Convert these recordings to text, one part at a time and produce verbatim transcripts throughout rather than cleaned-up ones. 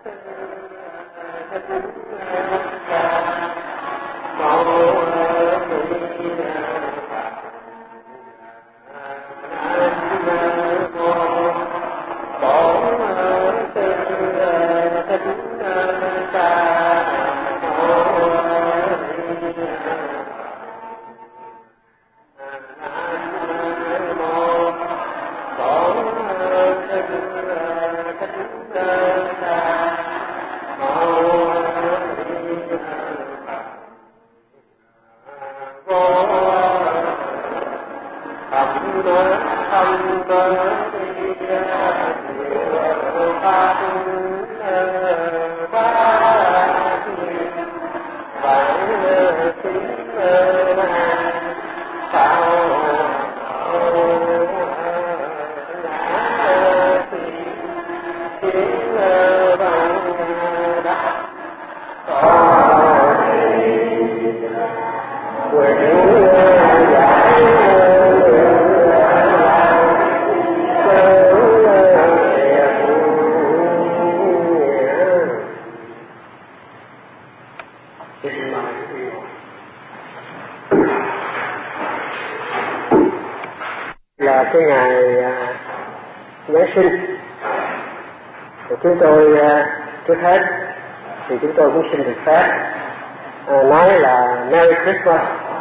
Là cái ngày Giáng sinh, thì chúng tôi trước hết thì chúng tôi cũng xin được phép à, nói là Merry Christmas,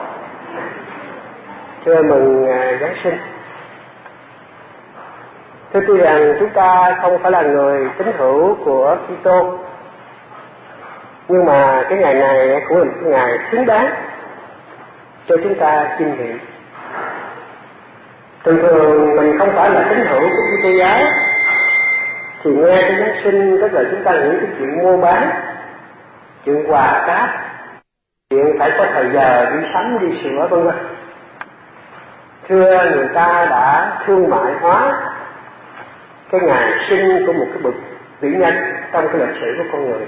chúc mừng Giáng sinh. Thưa tuy rằng chúng ta không phải là người tín hữu của Kitô, nhưng mà cái ngày này cũng là một cái ngày xứng đáng cho chúng ta chiêm nghiệm. Thường thường mình không phải là tín hữu của Kitô giáo thì nghe cái Giáng sinh tức là chúng ta nghĩ cái chuyện mua bán, chuyện quà cáp, chuyện phải có thời giờ đi sắm đi sửa vân vân. Thưa, người ta đã thương mại hóa cái ngày sinh của một cái bậc vĩ nhân trong cái lịch sử của con người.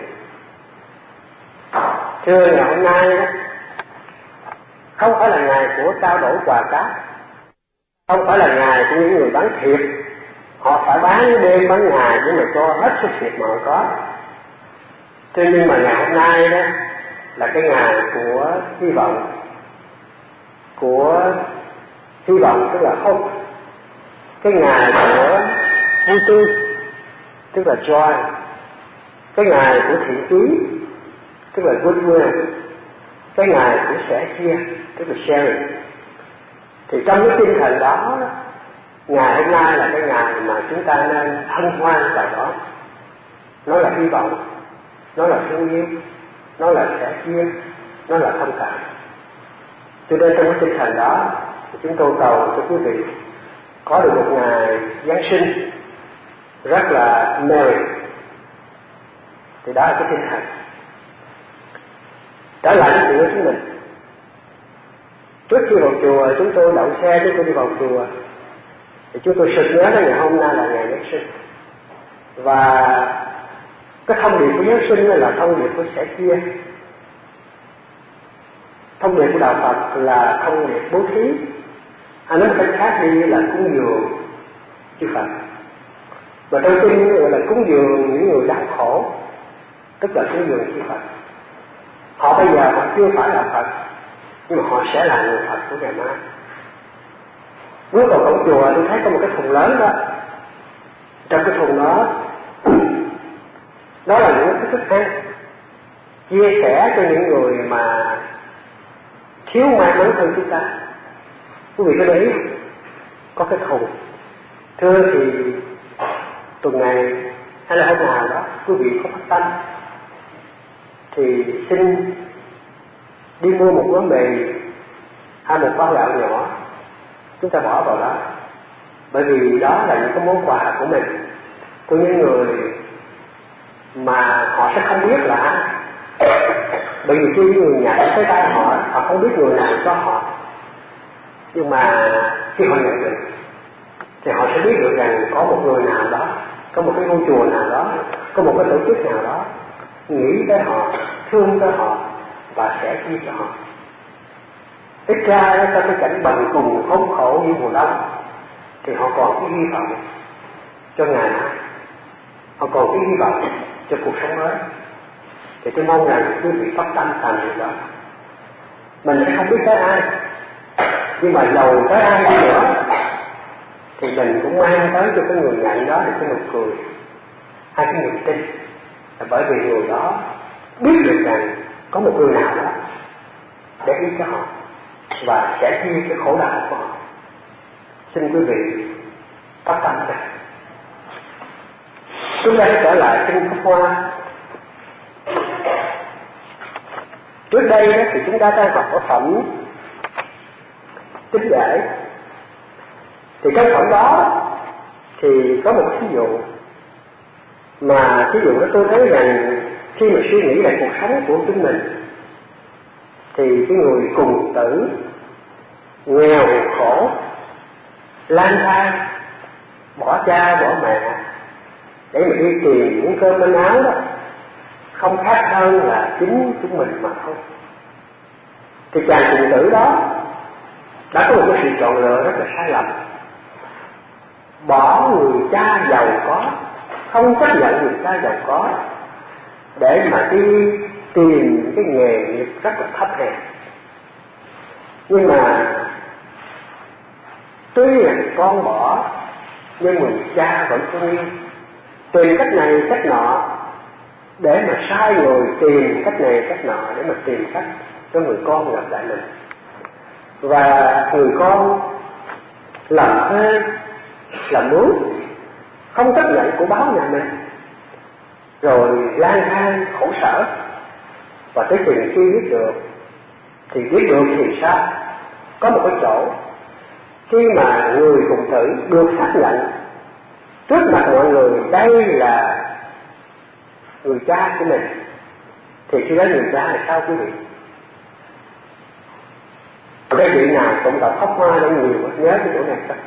Thưa, ngày hôm nay đó không phải là ngày của trao đổi quà cáp, không phải là ngày của những người bán thiệt, họ phải bán đêm bán ngày để mà cho hết số thiệt mà họ có. Thế nhưng mà ngày hôm nay đó là cái ngày của hy vọng, của hy vọng tức là hope, cái ngày của vui tươi tức là joy, cái ngày của thiện chí tức là goodwill, cái ngày của sẻ chia tức là sharing. Thì trong cái tinh thần đó, ngày hôm nay là cái ngày mà chúng ta nên hân hoan chào đón. Nó là hy vọng, nó là thương yêu, nó là sẻ chia, nó là thông cảm. Cho nên trong cái tinh thần đó thì chúng tôi cầu cho quý vị có được một ngày Giáng sinh rất là merry. Thì đó là cái tinh thần. Trở lại cái chuyện của chúng mình. Trước khi vào chùa, chúng tôi đậu xe, chúng tôi đi vào chùa, thì chúng tôi sực nhớ đến ngày hôm nay là ngày Giáng sinh. Và cái thông điệp của Giáng sinh là thông điệp của sẻ chia. Thông điệp của Đạo Phật là thông điệp bố thí. À, nói một cách khác đi là cúng dường chư Phật. Và trong kinh gọi là cúng dường những người đau khổ, tức là cúng dường chư Phật. Họ bây giờ họ chưa phải là Phật, nhưng mà họ sẽ là người Phật của ngày mai. Bước vào cổng chùa tôi thấy có một cái thùng lớn đó. Trong cái thùng đó, đó là những cái thức ăn chia sẻ cho những người mà thiếu may mắn hơn chúng ta. Quý vị có để ý có cái thùng. Thưa thì tuần này hay là hôm nào đó quý vị có phát tâm thì xin đi mua một gói mì hay một bao gạo nhỏ, chúng ta bỏ vào đó. Bởi vì đó là những cái món quà của mình, của những người mà họ sẽ không biết là ai. Bởi vì khi người nhận tới tay họ, họ không biết người nào cho họ. Nhưng mà khi họ nhận được thì họ sẽ biết được rằng có một người nào đó, có một cái ngôi chùa nào đó, có một cái tổ chức nào đó nghĩ tới họ, thương tới họ và sẽ chia cho họ. Ít ra trong cái cảnh bần cùng khốn khổ như mùa đông thì họ còn cái hy vọng cho ngày mai, họ còn cái hy vọng cho cuộc sống mới. Thì tôi mong rằng quý vị phát tâm làm điều đó. Mình sẽ không biết tới ai, nhưng mà giàu tới ai đi nữa thì mình cũng mang tới cho cái người nhận đó được cái nụ cười hay cái niềm tin, là bởi vì người đó biết được rằng có một người nào đó để ý cho họ và sẽ chia cái khổ đau của họ. Xin quý vị phát tâm ra. Chúng ta sẽ trở lại kinh Pháp Hoa. Trước đây đó, thì chúng ta đang học ở phẩm Tính Giải. Thì trong phẩm đó thì có một ví dụ mà ví dụ đó tôi thấy rằng khi mà suy nghĩ lại cuộc sống của chúng mình thì cái người cùng tử nghèo khổ lang thang bỏ cha bỏ mẹ để mà đi tìm những cơm manh áo đó không khác hơn là chính chúng mình mà thôi. Thì chàng cùng tử đó đã có một cái sự chọn lựa rất là sai lầm, bỏ người cha giàu có, không chấp nhận người cha giàu có để mà đi tìm cái nghề nghiệp rất là thấp hèn. Nhưng mà tuy là con bỏ nhưng mà cha vẫn thương yêu, tìm cách này cách nọ để mà sai người tìm cách này cách nọ để mà tìm cách cho người con gặp lại mình. Và người con làm thuê làm mướn không chấp nhận của báo nhà mình, rồi lang thang khổ sở. Và tới chừng khi biết được thì biết được thì sao? Có một cái chỗ khi mà người cùng tử được xác nhận trước mặt mọi người đây là người cha của mình, thì khi đó người cha là sao quý vị? Ở đây vị nào cũng đọc Pháp Hoa đã nhiều, nhớ cái chỗ này thôi.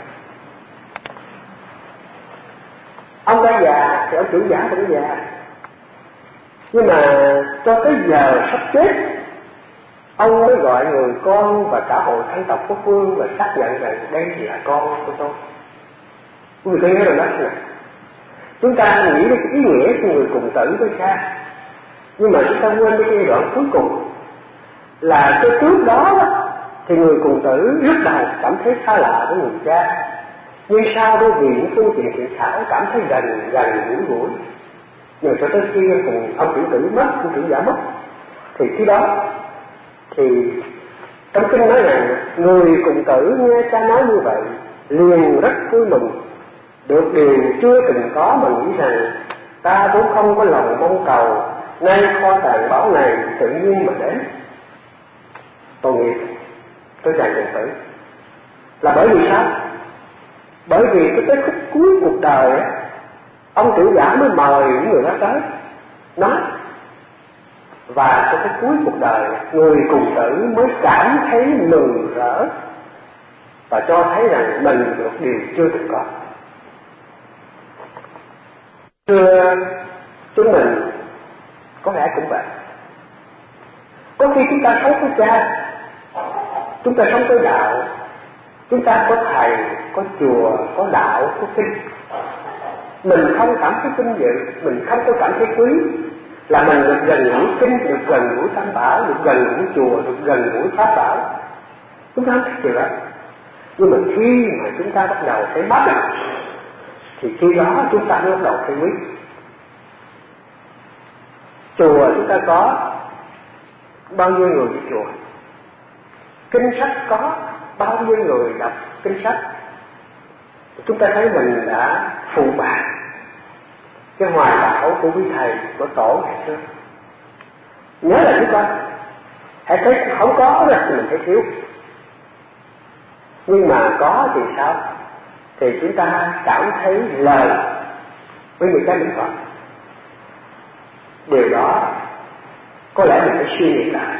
Ông đã già thì ông chủ giả vẫn già, nhưng mà cho tới giờ sắp chết ông mới gọi người con và cả hội thân tộc của phương và xác nhận rằng đây là con của tôi. Quý vị có nhớ rồi đó nè. Chúng ta nghĩ đến cái ý nghĩa của người cùng tử với cha, nhưng mà chúng ta quên cái giai đoạn cuối cùng là cái trước đó thì người cùng tử lúc đầu cảm thấy xa lạ với người cha, nhưng sau đó vì những phương tiện thiện xảo cảm thấy gần gần gũi gũi. Nhưng cho tới khi cùng ông chủ tử mất, ông chủ giả mất, thì khi đó thì trong kinh nói rằng người cùng tử nghe cha nói như vậy liền rất vui mừng, được điều chưa từng có mà nghĩ rằng ta vốn không có lòng mong cầu, nay kho tàng báo này tự nhiên mà đến. Tội nghiệp tôi chàng cùng tử là bởi vì sao? Bởi vì cái tới khúc cuối cuộc đời ấy, ông chủ giả mới mời những người đó tới nói, và cho tới cuối cuộc đời người cùng tử mới cảm thấy mừng rỡ và cho thấy rằng mình được điều chưa từng có. Thưa chúng mình có lẽ cũng vậy. Có khi chúng ta sống với cha, chúng ta sống với đạo, chúng ta có thầy, có chùa, có đạo, có kinh, mình không cảm thấy vinh dự, mình không có cảm thấy quý, là mình được gần gũi kinh, được gần gũi tam bảo, được gần gũi chùa, được gần gũi pháp bảo. Chúng ta không thích điều đó. Nhưng mà khi mà chúng ta bắt đầu thấy mất thì khi đó chúng ta mới bắt đầu thấy quý. Chùa chúng ta có bao nhiêu người đi chùa, kinh sách có bao nhiêu người đọc kinh sách, chúng ta thấy mình đã phụ bạc cái hoài bão của quý thầy, của tổ ngày xưa. Nhớ là chúng ta hãy thấy không có rồi thì mình thấy thiếu, nhưng mà có thì sao? Thì chúng ta cảm thấy lời với người cha Đức Phật. Điều đó có lẽ mình phải suy nghĩ lại.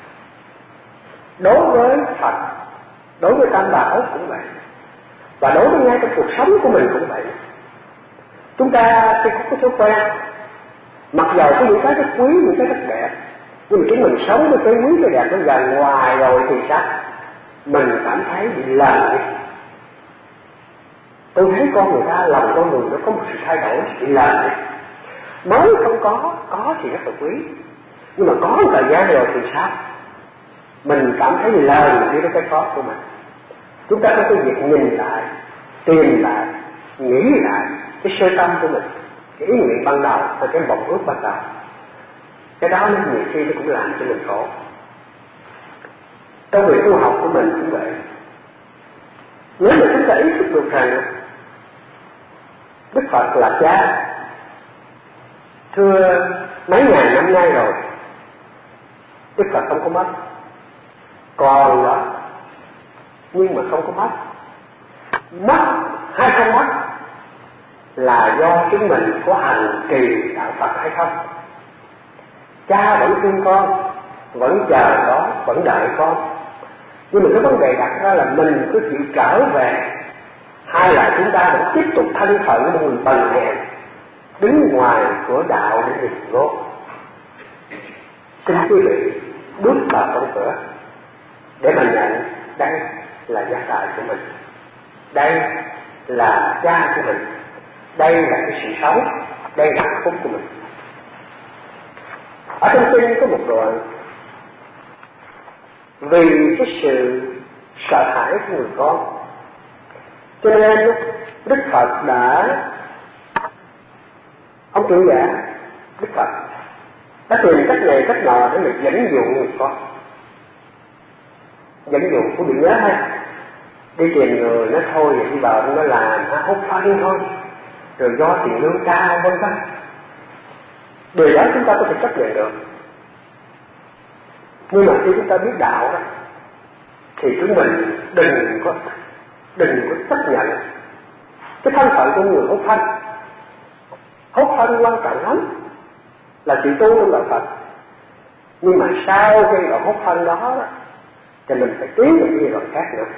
Đối với Phật, đối với Tam Bảo cũng vậy, và đối với ngay trong cuộc sống của mình cũng vậy. Chúng ta khi có cái thói quen, mặc dầu có những cái rất quý, những cái rất đẹp, nhưng mà chúng mình sống với cái quý, cái đẹp nó gần ngoài rồi thì sao? Mình cảm thấy bị lầm. Tôi thấy con người ta, lòng con người nó có một sự thay đổi, bị lầm. Mới không có, có thì rất là quý, nhưng mà có một thời gian rồi thì sao? Mình cảm thấy lời đi đến cái có của mình. Chúng ta có cái việc nhìn lại, tìm lại, nghĩ lại cái sơ tâm của mình, cái ý nguyện ban đầu hay cái mộng ước ban đầu. Cái đó nó nhiều khi nó cũng làm cho mình khổ. Trong việc tu học của mình cũng vậy. Nếu mà chúng ta ý thức được rằng Đức Phật là cha, thưa mấy ngàn năm nay rồi, Đức Phật không có mất, còn đó, nhưng mà không có mất. Mất hay không mất là do chúng mình có hành trì đạo Phật hay không. Cha vẫn thương con, vẫn chờ đó, vẫn đợi con, nhưng mà cái vấn đề đặt ra là mình có chịu trở về, hay là chúng ta vẫn tiếp tục thân phận một người bần hèn đứng ngoài của đạo để nhìn ngó. Xin quý vị bước vào trong cửa để mà nhận đây là gia tài của mình, đây là cha của mình, đây là cái sự sống, đây là hạnh phúc của mình. Ở trong kinh có một đoạn, vì cái sự sợ hãi của người con, cho nên Đức Phật đã, ông trưởng giả Đức Phật đã tìm cách này cách nọ để mình dẫn dụ người con. Dẫn dụ của bị nhớ ha, đi tìm người nó thôi thì đi vào nó làm, nó hút phân thôi, rồi do tiền lương cao vân vân. Điều đó chúng ta có thể chấp nhận được, nhưng mà khi chúng ta biết đạo đó thì chúng mình đừng có đừng có chấp nhận cái thân phận của người hút phân. Hút phân quan trọng lắm, là sự tu trong đạo Phật, nhưng mà sau cái đoạn hút phân đó, đó thì mình phải tiến vào giai đoạn khác nữa.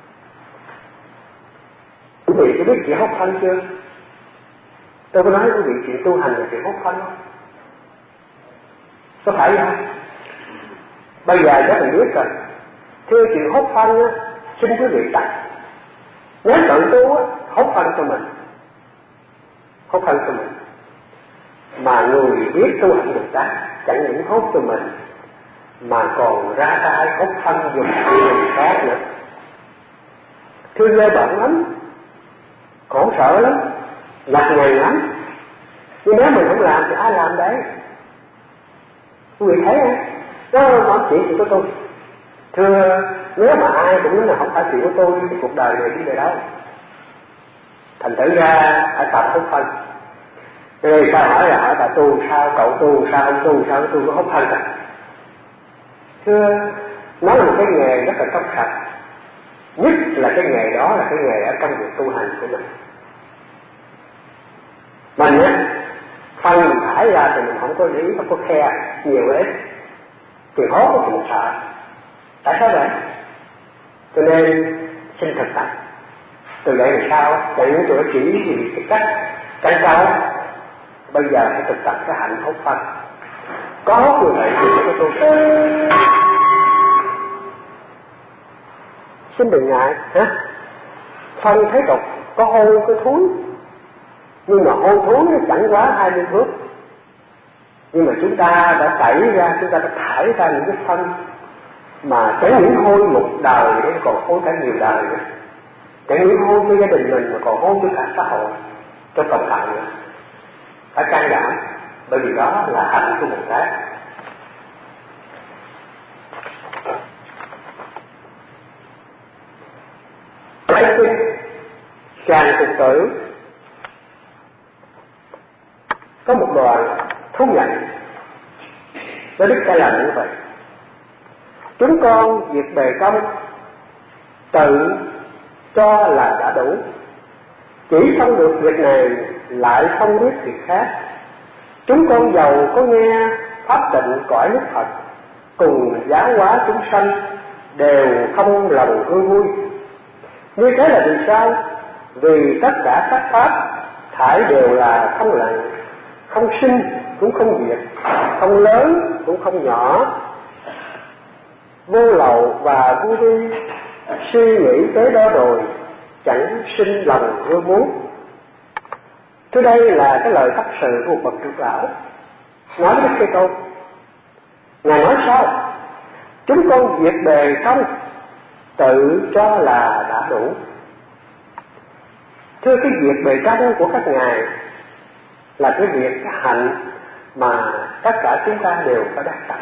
Quý vị có biết chuyện hút phân chưa? Tôi có nói quý vị chuyện tu hành là chuyện hút phân không? Có phải không? Bây giờ chắc mình biết rồi. Thưa chuyện hút phân á, xin quý vị đặt. Nếu tự tu á, hút phân cho mình, hút phân cho mình. Mà người biết tu hành được đó, chẳng những hút cho mình mà còn ra tay hút phân dùng người khác nữa. Thưa ghê bận lắm, khổ sở lắm, nhọc nhằn lắm. Nhưng nếu mình không làm thì ai làm đấy? Quý vị thấy không? Đó không chỉ chuyện của tôi. Thưa, nếu mà ai cũng nói là không phải chuyện của tôi thì cuộc đời này đi về đâu. Thành thử ra phải tập hút phân. Rồi sao hỏi là hỏi bà tu sao, cậu tu sao, ông tu sao, tôi có hút phân à? Thưa, nó là một cái nghề rất là trong sạch. Nhất là cái nghề đó là cái nghề ở trong việc tu hành của mình. Mình á, phân mình thải ra thì mình không có lý, không có khe nhiều ít, thì hốt thì mình sợ. Tại sao vậy? Cho nên xin thực tập. Từ đây là sao? Chẳng những tôi chỉ vì cái cách căn sau, bây giờ phải thực tập cái hạnh hốt phân. Có hốt như vậy thì mới có tu. Xin đừng ngại, hả? Phân thế tục có hôi có thúi, nhưng mà hôi thúi nó chẳng quá hai mươi thước. Nhưng mà chúng ta đã tẩy ra, chúng ta đã thải ra những cái phân mà chẳng những hôi một đời nó còn hôi cả nhiều đời nữa. Chẳng những hôi cho gia đình mình mà còn hôi cho cả xã hội, cho cộng đồng nữa. Phải can đảm, bởi vì đó là hạnh của Bồ Tát. Cái kinh Tràng Phục Tử có một đoạn thú nhận với Đức Ca làm như vậy: chúng con việc bề công tự cho là đã đủ, chỉ không được việc này lại không biết việc khác. Chúng con giàu có nghe pháp tịnh cõi nước Phật, cùng giáo hóa chúng sanh đều không lòng ưa vui. Như thế là vì sao? Vì tất cả các pháp thải đều là không lặng, không sinh cũng không diệt, không lớn cũng không nhỏ, vô lậu và vô vi. Suy nghĩ tới đó rồi chẳng sinh lòng ưa muốn. Thưa đây là cái lời tâm sự của một bậc trưởng lão nói với Đức Thế Tôn. Ngài nói sao? Chúng con việc bề không tự cho là đã đủ. Thưa, cái việc bề trong của các ngài là cái việc, cái hạnh mà tất cả chúng ta đều phải đắc tập.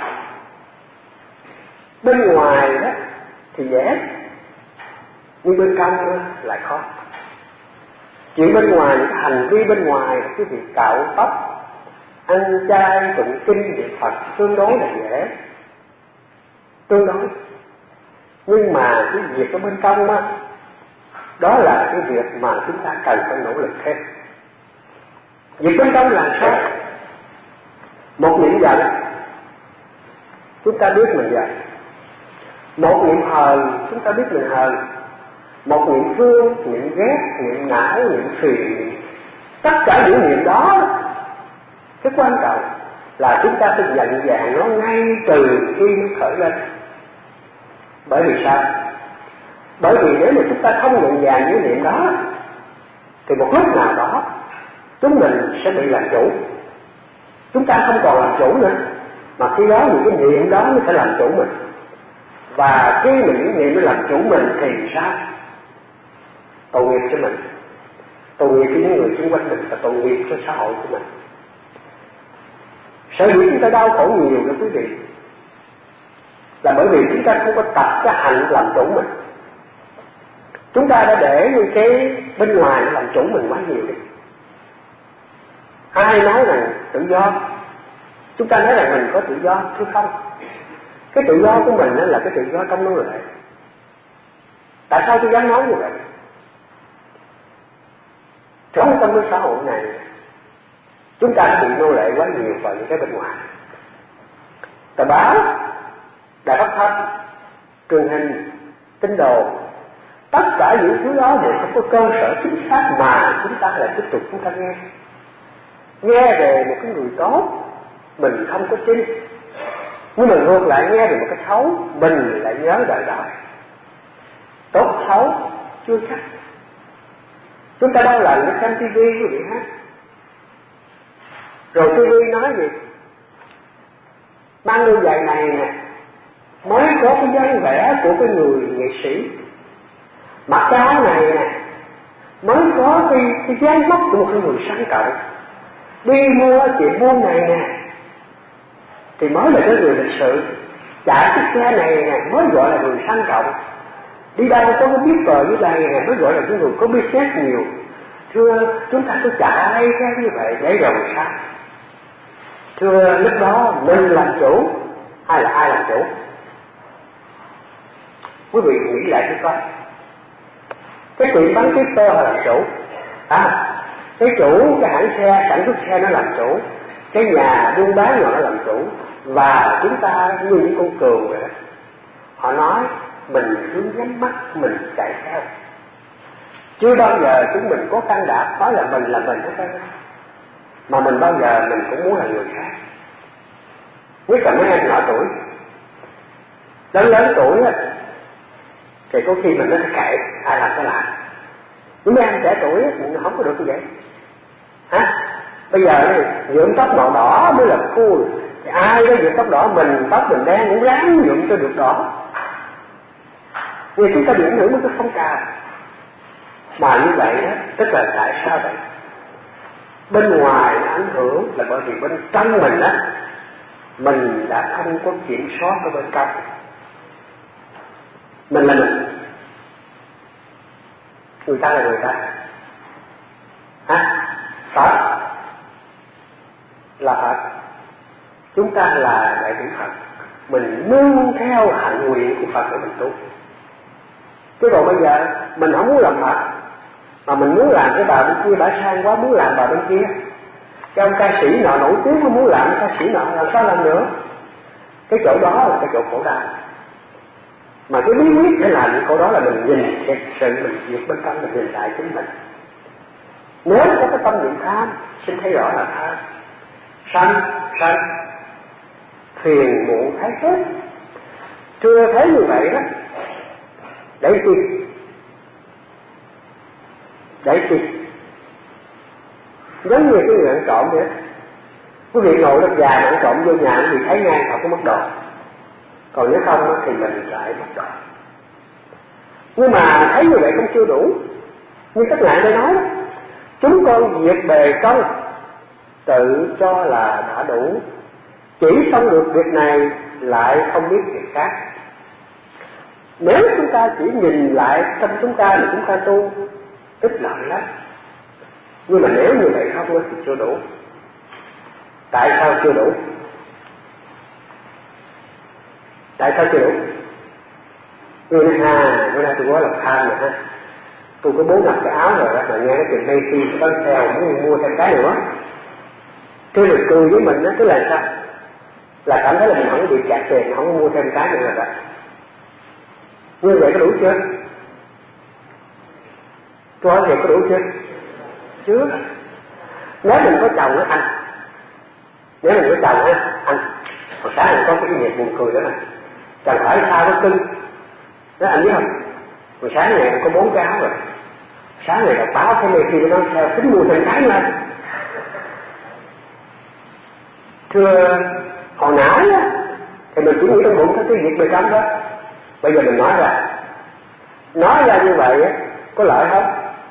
Bên ngoài đó thì dễ, nhưng bên trong đó lại khó. Chuyện bên ngoài, những cái hành vi bên ngoài, cái việc cạo tóc, ăn chay, tụng kinh, niệm Phật tương đối là dễ, tương đối. Nhưng mà cái việc ở bên trong đó, đó là cái việc mà chúng ta cần phải nỗ lực thêm. Việc bên trong là sao? Một niệm giận, chúng ta biết mình giận. Một niệm hờn, chúng ta biết mình hờn. Một niệm thương, niệm ghét, niệm não, niệm phiền, niệm... tất cả những niệm đó, cái quan trọng là chúng ta phải nhận dạng nó ngay từ khi nó khởi lên. Bởi vì sao? Bởi vì nếu mà chúng ta không nhận dạng những niệm đó, thì một lúc nào đó chúng mình sẽ bị làm chủ. Chúng ta không còn làm chủ nữa, mà khi đó những cái niệm đó nó sẽ làm chủ mình. Và khi mà những niệm nó làm chủ mình thì sao? Tội nghiệp cho mình, tội nghiệp cho những người xung quanh mình, và tội nghiệp cho xã hội của mình. Sở dĩ chúng ta đau khổ nhiều đó quý vị, là bởi vì chúng ta không có tập cái hạnh làm chủ mình. Chúng ta đã để những cái bên ngoài làm chủ mình quá nhiều đi. Ai nói rằng tự do, chúng ta nói rằng mình có tự do, thưa không. Cái tự do của mình đó là cái tự do trong nô lệ. Tại sao tôi dám nói như vậy? Trong trong cái xã hội này, chúng ta bị nô lệ quá nhiều vào những cái bên ngoài. Tờ báo, đài phát thanh, truyền hình, tin đồn, tất cả những thứ đó đều không có cơ sở chính xác mà chúng ta lại tiếp tục chúng ta nghe. Nghe về một cái người tốt, mình không có tin. Nhưng mà ngược lại nghe về một cái xấu, mình lại nhớ đời đời. Tốt xấu chưa chắc. Chúng ta đâu làm cái xem tivi quý vị ha. Rồi tivi nói gì? Mang đôi giày này nè, mới có cái dáng vẻ của cái người nghệ sĩ. Mặc cái áo này nè, mới có cái, cái dáng vóc của một cái người sang trọng. Đi mua chuyện buôn này nè, thì mới là cái người lịch sự. Chạy cái xe này nè, mới gọi là người sang trọng. Đi đâu có cái biết cờ với đây nè, mới gọi là cái người có business nhiều. Thưa, chúng ta cứ chạy cái như vậy để rồi sao? Thưa, lúc đó mình làm chủ hay là ai làm chủ? Quý vị nghĩ lại cho coi. Cái tiệm bán tiếp tơ là làm chủ. À, cái chủ, cái hãng xe, sản xuất xe nó làm chủ. Cái nhà buôn bán nhỏ nó làm chủ. Và chúng ta như những con cừu vậy đó. Họ nói mình cứ nhắm mắt mình chạy theo. Chưa bao giờ chúng mình có can đảm nói là mình là mình hết trơn. Mà mình bao giờ mình cũng muốn là người khác. Nhất là mấy em nhỏ tuổi, lớn lớn tuổi á, thì có khi mình nói kệ, ai làm cái làm. Nhưng mấy em trẻ tuổi á, mình không có được như vậy. Hả? Bây giờ nhuộm tóc màu đỏ mới là cool. Thì ai đó nhuộm tóc đỏ, mình tóc mình đen cũng ráng nhuộm cho được đỏ. Vì chúng ta bị ảnh hưởng với cái phong trào. Mà như vậy đó, tức là tại sao vậy? Bên ngoài nó ảnh hưởng là bởi vì bên trong mình á, mình đã không có kiểm soát ở bên trong. Mình là mình, người ta là người ta. Hả? Phật là Phật, chúng ta là đại chúng Phật. Mình nương theo hạnh nguyện của Phật để mình tu. Chứ còn bây giờ mình không muốn làm Phật, mà mình muốn làm cái bà bên kia bà sang quá, muốn làm bà bên kia. Cái ông ca sĩ nọ nổi tiếng nó muốn làm ca sĩ nọ, làm sao làm nữa? Cái chỗ đó là cái chỗ khổ đau. Mà cái bí quyết để làm những chỗ đó là mình nhìn thật sự, mình việc bên trong, mình nhìn lại chính mình. Nếu có cái tâm niệm tham, xin thấy rõ là tham. Sanh, sanh, phiền muộn thấy chết. Chưa thấy như vậy đó, để chi? Để chi? giống như cái người ăn trộm vậy. Quý vị ngồi lớp già ăn trộm vô nhà quý vị thấy ngay họ có mất đồ, còn nếu không thì mình lại mất đồ. Nhưng mà thấy như vậy không chưa đủ. Như các ngài đã nói, chúng con diệt bề công, tự cho là đã đủ, chỉ xong được việc này lại không biết việc khác. Nếu chúng ta chỉ nhìn lại trong chúng ta thì chúng ta tu ít lợi lắm. Nhưng mà nếu như vậy không thì chưa đủ. Tại sao chưa đủ? Tại sao chưa đủ? Người nói à, bữa nay tôi có lòng tham rồi ha, tôi có bốn năm cái áo rồi đó, mà nghe cái chuyện đây khi tôi có theo muốn mua thêm cái nữa. Cái người cười với mình đó, tức là sao? Là cảm thấy là mình không có bị kẹt tiền, không có mua thêm cái nữa rồi đó. Như vậy có đủ chưa? Tôi hỏi vậy có đủ chưa? Chưa. Nếu mình có chồng á anh, nếu mình có chồng á anh, hồi sáng mình có cái việc buồn cười đó mà, chồng hỏi sao có cưng, nói anh biết không? Hồi sáng này có bốn cái áo rồi, sáng này đọc báo cái này khi nó theo tính mua thêm cái lên. Thưa hồi nãy á, thì mình chỉ nghĩ trong bụng cái việc bề trong đó. Bây giờ mình nói ra, nói ra như vậy á, có lợi không?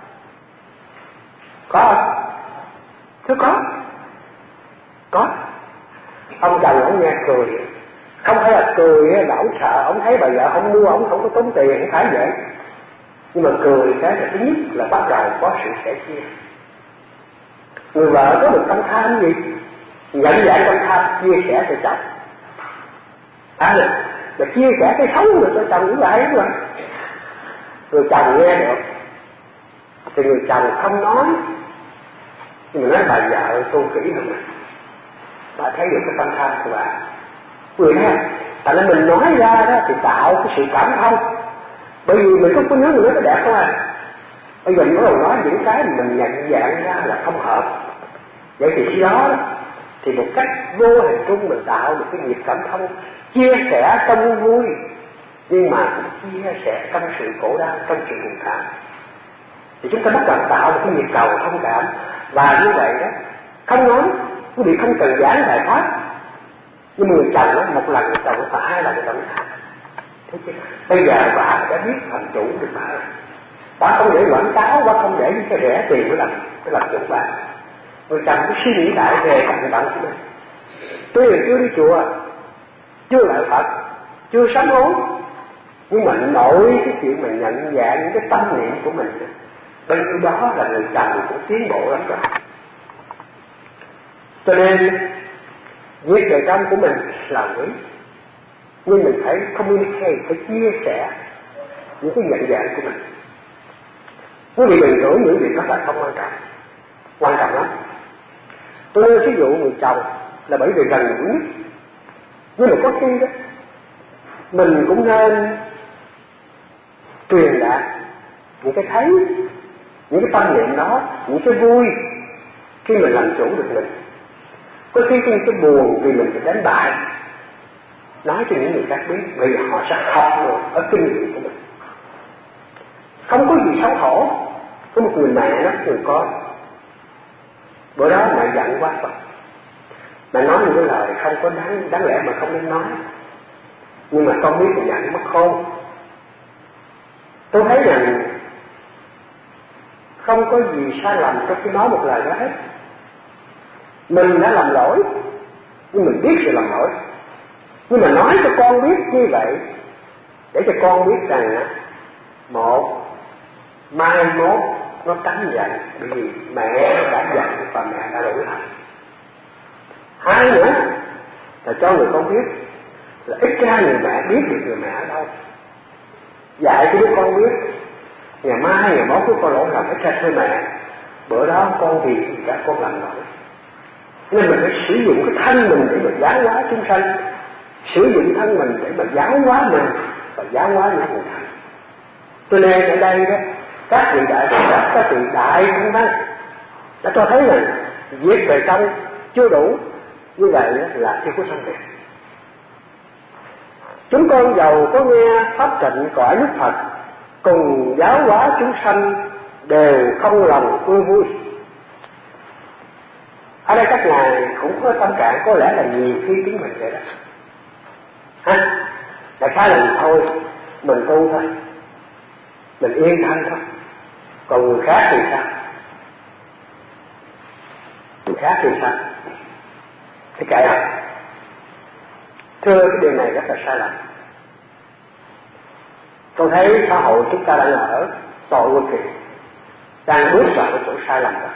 Có không? Chứ có. Có. Ông chồng ông nghe cười, không phải là cười là ông sợ, ông thấy bà vợ ông mua, ông không có tốn tiền, không phải vậy. Nhưng mà cười cái là thứ nhất là bắt đầu có sự sẻ chia. Người vợ có được tâm tham gì? Nhận dạng tâm tham, chia sẻ cho chồng. À, là chia sẻ cái xấu rồi cho chồng cũng vậy đúng không? Người chồng nghe được thì người chồng không nói, nhưng mà nói bà vợ tu kỹ rồi mà, bà thấy được cái tâm tham của bà. Người đó, tại nên mình nói ra đó thì tạo cái sự cảm thông. Bởi vì mình không có nhớ mình nói cái đẹp không à. Bây giờ mình bắt đầu nói những cái mình nhận dạng ra là không hợp. Vậy thì khi đó thì một cách vô hình trung mình tạo được cái nghiệp cảm thông, chia sẻ trong vui, nhưng mà cũng chia sẻ trong sự khổ đau, trong sự buồn thảm. Thì chúng ta bắt đầu tạo được cái nhịp cầu thông cảm. Và như vậy đó, không nói, quý vị không cần giảng bài pháp. Nhưng mà người chồng đó, một lần người chồng phải hai lần người chồng phải. Thế chứ, bây giờ bà đã biết thành chủ được bà rồi. Bà không để quảng cáo, bà không để những cái rẻ tiền mới làm, mới làm chủ bà. Người chồng cứ suy nghĩ lại về hành động của mình. Tuy là chưa đi chùa, chưa lại Phật, chưa sám hối, nhưng mà nội cái chuyện mình nhận dạng những cái tâm niệm của mình, bên đó là người chồng cũng tiến bộ lắm rồi. Cho nên việc đời trong của mình là quý, nhưng mình phải communicate, phải chia sẻ những cái nhận dạng của mình. Quý vị đừng tưởng những việc đó là không quan trọng, quan trọng lắm. Tôi nên ví dụ người chồng là bởi vì gần gũi nhất, nhưng mà có khi đó mình cũng nên truyền đạt những cái thấy, những cái tâm niệm đó, những cái vui khi mình làm chủ được mình. Có khi những cái buồn vì mình phải đánh bại, nói cho những người khác biết, vì họ sẽ học được ở kinh nghiệm của mình. Không có gì xấu hổ. Có một người mẹ đó, người con, bữa đó mẹ giận quá rồi, mẹ nói những cái lời không có đáng, đáng lẽ mà không nên nói, nhưng mà con biết mẹ giận mất khôn. Tôi thấy rằng không có gì sai lầm trong khi nói một lời đó hết. Mình đã làm lỗi, nhưng mình biết sự làm lỗi, nhưng mà nói cho con biết như vậy để cho con biết rằng một, mai mốt nó tránh giận, bởi vì mẹ đã giận và mẹ đã lỗi lầm. Hai nữa là cho người con biết là ít ra người mẹ biết được người mẹ ở đâu, dạy cho đứa con biết ngày mai ngày mốt của con lỗi lầm, ít ra thưa mẹ bữa đó con vì cả con làm lỗi. Nên mình phải sử dụng cái thân mình để mà giáo hóa chúng sanh, sử dụng thân mình để mà giáo hóa mình và giáo hóa những người thân. Cho nên ở đây đó, các vị đại bồ tát, các vị đại thông văn đã cho thấy rằng việc về trong chưa đủ, như vậy là chưa có xong việc. Chúng con giàu có nghe pháp tịnh cõi nước Phật, cùng giáo hóa chúng sanh đều không lòng vui vui. Ở đây các ngài cũng có tâm trạng có lẽ là nhiều khi chúng mình vậy đó. Ha? Là khá là thôi, mình tu thôi, mình yên thân thôi. Còn người khác thì sao? Người khác thì sao? Thì kệ rồi. Thưa cái điều này rất là sai lầm. Tôi thấy xã hội chúng ta đang ở tội vô kỳ, đang bước vào cái chỗ sai lầm rồi.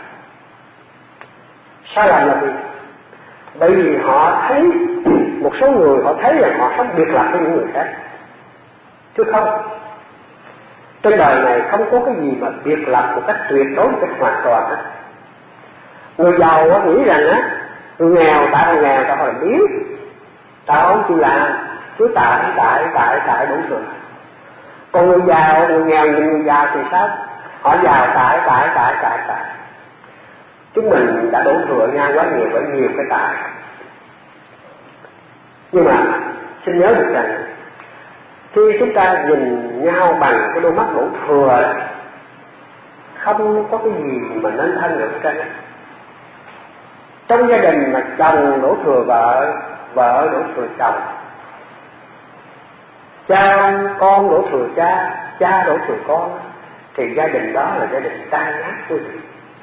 Sai lầm là gì? Bởi vì họ thấy, một số người họ thấy là họ sống biệt lập với những người khác. Chứ không, trên đời này không có cái gì mà biệt lập một cách tuyệt đối, một cách hoàn toàn hết. Người giàu nghĩ rằng á, người nghèo tại người nghèo tao là biết, tao không chịu làm, cứ tại tại tại tại đủ rồi. Còn người giàu, người nghèo nhìn người giàu thì sao? Họ giàu tại tại tại tại tại. Chúng mình đã đổ thừa nhau quá nhiều với nhiều cái tại. Nhưng mà xin nhớ được rằng khi chúng ta nhìn nhau bằng cái đôi mắt đổ thừa, không có cái gì mà nên thân được hết. Trong gia đình mà chồng đổ thừa vợ, vợ đổ thừa chồng, cha con đổ thừa cha, cha đổ thừa con, thì gia đình đó là gia đình tan nát quý vị.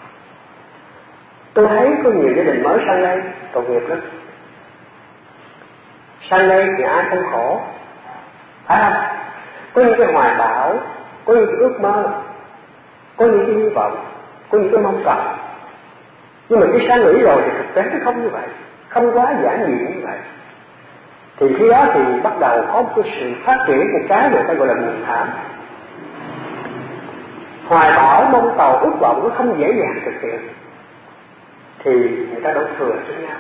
Tôi thấy có nhiều gia đình mới sang đây tội nghiệp lắm. Sang đây thì ai không khổ, phải không? Có những cái hoài bão, có những cái ước mơ, có những cái hy vọng, có những cái mong cầu. Nhưng mà khi sang nghĩ rồi thì thực tế nó không như vậy, không quá giản dị như vậy. Thì khi đó thì bắt đầu có một cái sự phát triển một cái người ta gọi là buồn thảm. Hoài bão, mong cầu, ước vọng nó không dễ dàng thực hiện, thì người ta đổ thừa cho nhau.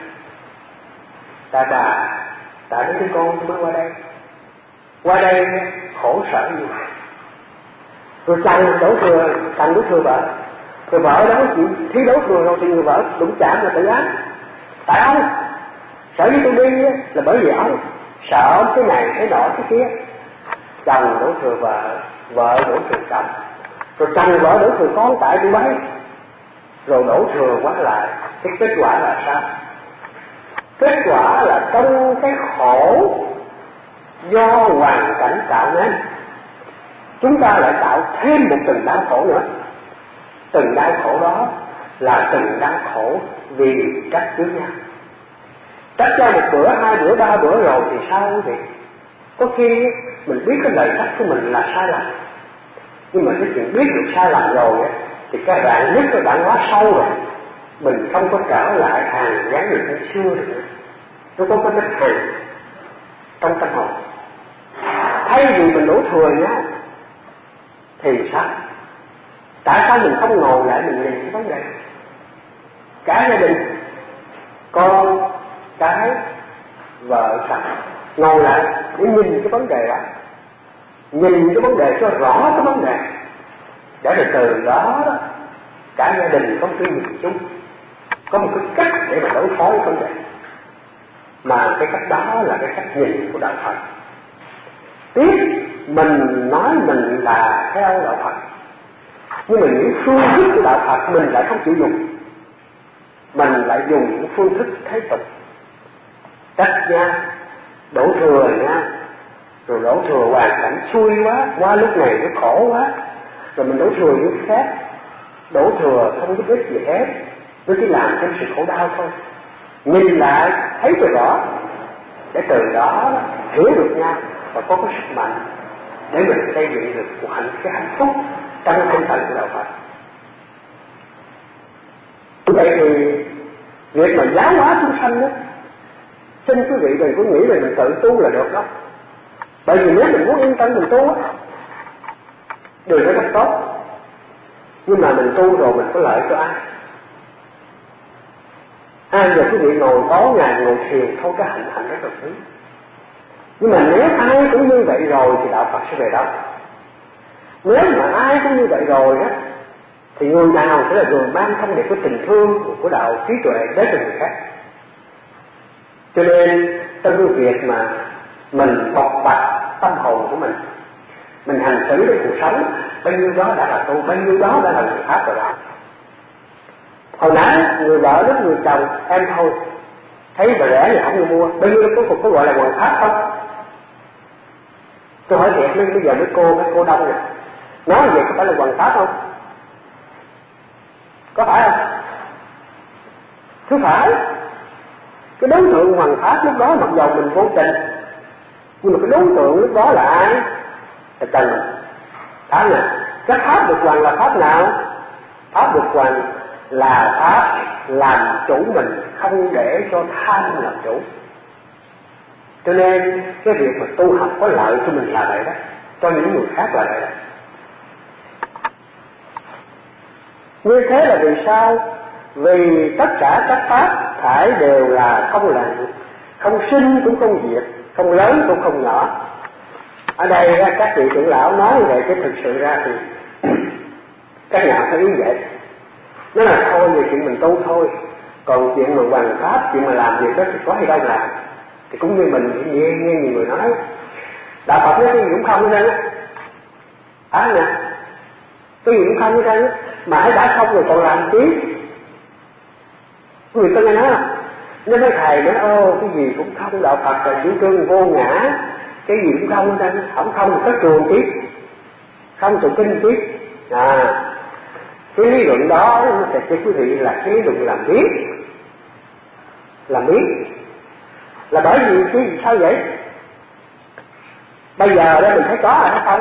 Ta bà, tại mấy đứa con tôi mới qua đây, qua đây khổ sở như vậy. Rồi chồng đổ thừa, chồng đổ thừa vợ, rồi vợ đó chị thí đổ thừa rồi thì người vợ đụng chạm là tự ái. Tại ông sợ với tôi đi là bởi vì ông sợ cái này cái nọ cái kia. Chồng đổ thừa vợ, vợ đổ thừa chồng, rồi chồng vợ đổ thừa con tại tôi bấy. Rồi đổ thừa quá lại, cái kết quả là sao? Kết quả là trong cái khổ do hoàn cảnh tạo nên, chúng ta lại tạo thêm một từng đau khổ nữa. Từng đau khổ đó là từng đau khổ vì trách cứ nhau. Trách nhau một bữa, hai bữa, ba bữa rồi thì sao quý vị? Có khi mình biết cái lời trách của mình là sai lầm, nhưng mà cái chuyện biết được sai lầm rồi á, thì cái rạn nhất cái bạn quá sâu rồi, mình không có trở lại hàng dáng người như xưa được nữa. Nó có cái tích hành trong tâm hồn. Thay vì mình đổ thừa nhá, thì sao? Tại sao mình không ngồi lại mình nhìn cái vấn đề? Cả gia đình, con, cái, vợ, chồng ngồi lại để nhìn cái vấn đề đó, nhìn cái vấn đề cho rõ cái vấn đề, để rồi từ đó, đó cả gia đình có một cái nhìn chung, có một cái cách để mà đối phó với vấn đề. Mà cái cách đó là cái cách nhìn của đạo Phật. Tiếp mình nói mình là theo đạo Phật, nhưng mà những phương thức của đạo Phật mình lại không chịu dùng, mình lại dùng những phương thức thế tục, trách nha, đổ thừa nha, rồi đổ thừa hoàn cảnh xui quá, qua lúc này nó khổ quá, rồi mình đổ thừa những khác, đổ thừa không giúp ích gì hết, nó chỉ làm cho sự khổ đau thôi. Nhìn lại thấy rồi rõ, để từ đó hiểu được nhau và có cái sức mạnh để mình xây dựng được một hạnh cái hạnh phúc trong tinh thần của đạo Phật. Vậy thì việc mà giáo hóa chúng sanh đó, xin quý vị đừng có nghĩ là mình tự tu là được đâu. Bởi vì nếu mình muốn yên tâm mình tu á, điều đó rất tốt, nhưng mà mình tu rồi mình có lợi cho ai? Ai giờ quý vị ngồi tối ngày ngồi thiền thôi, cái hạnh hạnh rất là quý. Nhưng mà nếu ai cũng như vậy rồi thì đạo Phật sẽ về đâu? Nếu mà ai cũng như vậy rồi á, thì người nào sẽ là người mang thông điệp của tình thương của đạo trí tuệ đến cho người khác. Cho nên trong cái việc mà mình bộc bạch tâm hồn của mình, mình hành xử với cuộc sống, bao nhiêu đó đã là tu, bao nhiêu đó đã là người pháp rồi đó. Hồi nãy người vợ lúc người chồng em thôi, thấy mà rẻ thì không được mua, bây giờ cuối cùng có gọi là hoàng pháp không? Tôi hỏi thiệt bây giờ mấy cô, mấy cô đông nè, nói vậy có phải là hoàng pháp không? Có phải không? Chứ phải. Cái đối tượng hoàng pháp lúc đó mặc dầu mình vô tình, nhưng mà cái đối tượng lúc đó là ai? Là chồng mình. Đó nè, cái pháp được hoàng là pháp nào? Pháp được hoàng là pháp làm chủ mình, không để cho tham làm chủ. Cho nên cái việc mà tu học có lợi cho mình là vậy đó, cho những người khác là vậy đó. Như thế là vì sao? Vì tất cả các pháp thải đều là không lặng, không sinh cũng không diệt, không lớn cũng không nhỏ. Ở đây các vị trưởng lão nói về cái thực sự ra thì các nhà phải ý vậy. Nó là thôi về chuyện mình tu thôi, còn chuyện mà hoàn pháp, chuyện mà làm việc đó thì có hay đâu làm. Thì cũng như mình nghe, nghe nhiều người nói đạo Phật nói cái gì cũng không hết á, à nè, cái gì cũng không hết á, mà hãy đã không rồi còn làm tiếp. Người ta nghe nói không? Nên mấy thầy nói ô cái gì cũng không, đạo Phật là chủ trương vô ngã, cái gì cũng không hết á, không không thì có trường tiếp, không tụng kinh tiếp. À, cái lý luận đó nó sẽ cho quý vị là cái lý luận làm biết, làm biết là bởi vì cái gì sao vậy? Bây giờ đây mình thấy có hay không?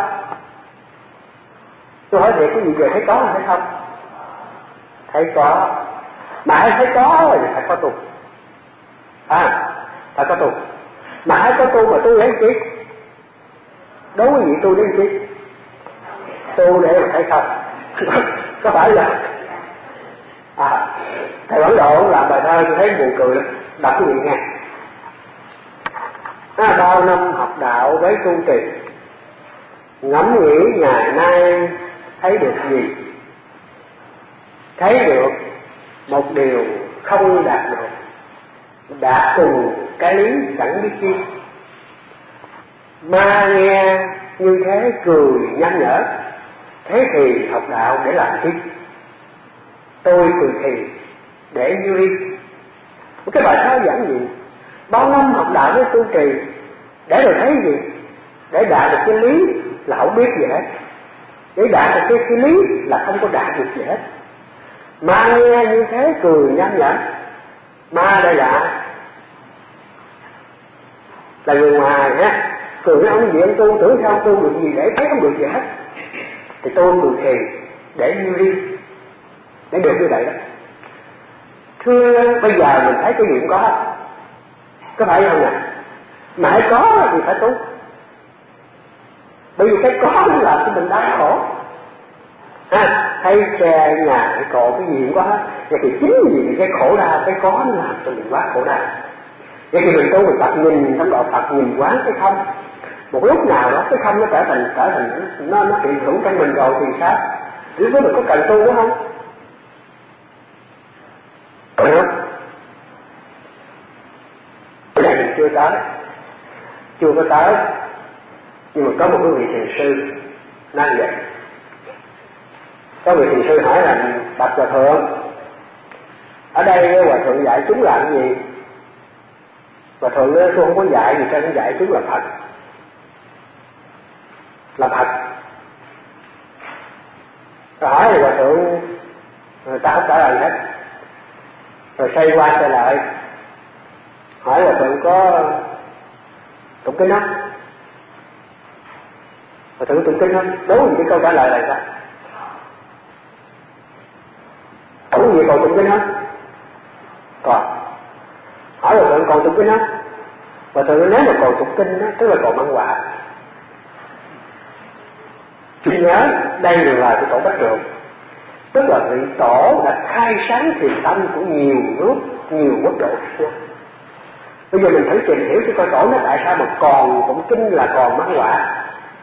Tôi hỏi thiệt, cái gì giờ thấy có hay không? Thấy có, mà hãy thấy có rồi thì phải có tu. À, phải có tu. Mà hãy có tu mà tu để chi? Đối với vị tu để chi? Tu để mà thấy không? Có phải là à, thầy Ấn Độ làm bài thơ tôi thấy buồn cười lắm, đọc cái gì nghe. À, bao năm học đạo với tu trì, ngẫm nghĩ ngày nay thấy được gì? Thấy được một điều không đạt được, đạt cùng cái lý chẳng biết chi. Ma nghe như thế cười nhăn nhở, thế thì học đạo để làm chi? Tôi cười thì để như đi. Cái bài thơ giảng gì? Bao năm học đạo với tu trì, để rồi thấy gì? Để đạt được cái lý là không biết gì hết, để đạt được cái, cái lý là không có đạt được gì hết. Ma nghe như thế cười nhăn nhở. Ma đây là là người ngoài ha, cười ông gì ông tu, tưởng sao ông tu được gì để thấy không được gì hết. Thì tôi cười thì để như đi, để được như vậy đó. Thưa bây giờ mình thấy cái gì cũng có hết, có phải không nè? Mà hãy có thì phải tu, bởi vì cái có nó làm cho mình đau khổ. À, hay xe nhà hay cộ cái gì cũng có hết, vậy thì chính vì cái khổ đau cái có nó làm cho mình quá khổ đau. Vậy thì mình tu mình Phật nhìn trong đạo Phật nhìn quán cái không, một lúc nào đó cái không nó trở thành trở thành nó nó hiện hữu trong mình rồi thì sao? Nếu với mình có cần tu đúng không? Được không? Cái này mình chưa tới, chưa có tới, nhưng mà có một cái vị thiền sư nói vậy. Có vị thiền sư hỏi là bạch hòa thượng, ở đây hòa thượng dạy chúng làm gì? Hòa thượng nói tôi không có dạy gì, tôi không dạy chúng là Phật, là Phật. Rồi hỏi thì hòa thượng người ta không trả lời hết, rồi xoay qua xoay lại hỏi hòa thượng có tụng kinh không? Hòa thượng tụng kinh không? Đúng gì cái câu trả lời là sao? Đúng gì còn tụng kinh không? Còn. Hỏi hòa thượng còn tụng kinh không? Hòa thượng nếu mà còn tụng kinh đó, tức là còn mang họa. Chúng nhớ đây là lời của tổ Bách Trường, tức là vị tổ đã khai sáng thiền tâm của nhiều nước, nhiều quốc độ khác. Bây giờ mình thử tìm hiểu cho coi tổ nó tại sao mà còn tụng kinh là còn mang họa.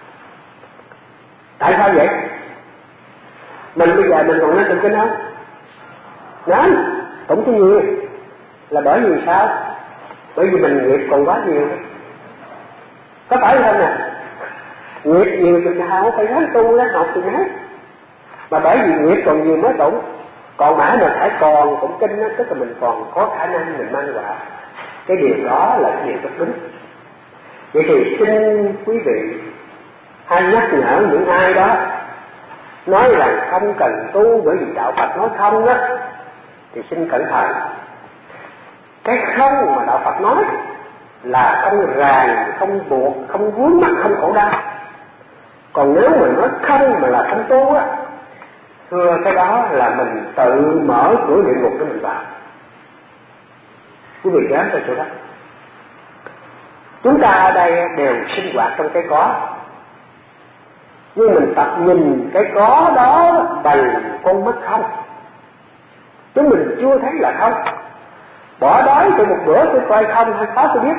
Tại sao vậy? Mình bây giờ mình còn nên tụng kinh không? Nên tụng cái nhiều là bởi vì sao? Bởi vì mình nghiệp còn quá nhiều. Có phải không nè? Nghiệp nhiều chừng nào phải ráng tu ráng học chừng hết. Mà bởi vì nghiệp còn nhiều mới tụng. Còn mãi mà phải còn tụng kinh đó, tức là mình còn có khả năng mình mang quả. Cái điều đó là cái điều rất đúng. Vậy thì xin quý vị hãy nhắc nhở những ai đó nói rằng không cần tu bởi vì đạo Phật nói không đó, thì xin cẩn thận. Cái không mà đạo Phật nói là không ràng, không buộc, không vướng mắc, không khổ đau. Còn nếu mình nói không mà là không tu á, thưa cái đó là mình tự mở cửa địa ngục để mình vào. Quý vị nhớ cho chỗ đó. Chúng ta ở đây đều sinh hoạt trong cái có, nhưng mình tập nhìn cái có đó bằng con mắt không. Chúng mình chưa thấy là không. Bỏ đói từ một bữa tôi coi không hay khó tôi biết.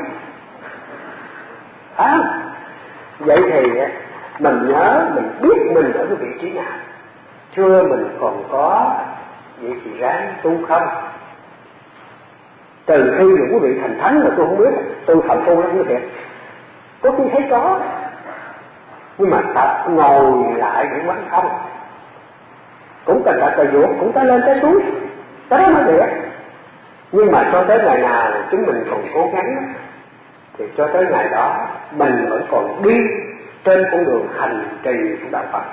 À, vậy thì mình nhớ mình biết mình ở cái vị trí nào. Chưa mình còn có vậy thì ráng tu không. Từ khi những quý vị thành thánh mà tôi không biết, tôi phạm tu lắm như vậy. Có khi thấy có, nhưng mà tập ngồi lại để quán không. Cũng cần là cờ ruột, cũng ta lên tới xuống, cái đó mới được. Nhưng mà cho tới ngày nào chúng mình còn cố gắng, thì cho tới ngày đó mình vẫn còn đi trên con đường hành trì của đạo Phật.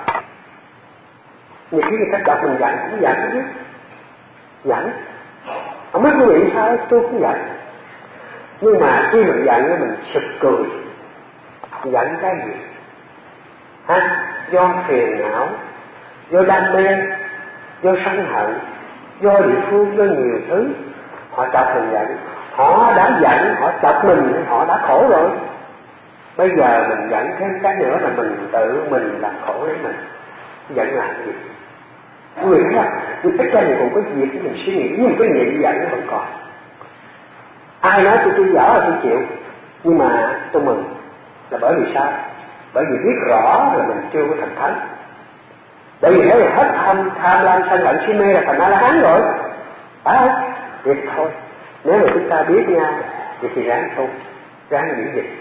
Nhiều khi người ta đọc mình dạy cũng dạy chứ, dạy. Không biết quý vị sao, tôi cũng dạy. Nhưng mà khi mình dạy mình sực cười. Dạy cái gì? Ha? Do phiền não, do đam mê, do sân hận, do địa phương, do nhiều thứ. Họ chọc mình giận, họ đã giận, họ chọc mình, họ đã khổ rồi. Bây giờ mình giận thêm cái nữa là mình tự mình làm khổ lấy mình. Giận làm gì? Người thấy không? Nhưng tất cả mình còn có việc để mình suy nghĩ, nhưng cái nhị giận nó vẫn còn. Ai nói tôi tôi dở là tôi chịu, nhưng mà tôi mừng là bởi vì sao? Bởi vì biết rõ là mình chưa có thành thánh. Bởi vì nếu là hết tham, tham lam, sân hận, si mê là thành A-la-hán rồi. Phải không? Vậy thôi, nếu mà chúng ta biết nhau, vậy thì ráng tu, ráng giữ gìn.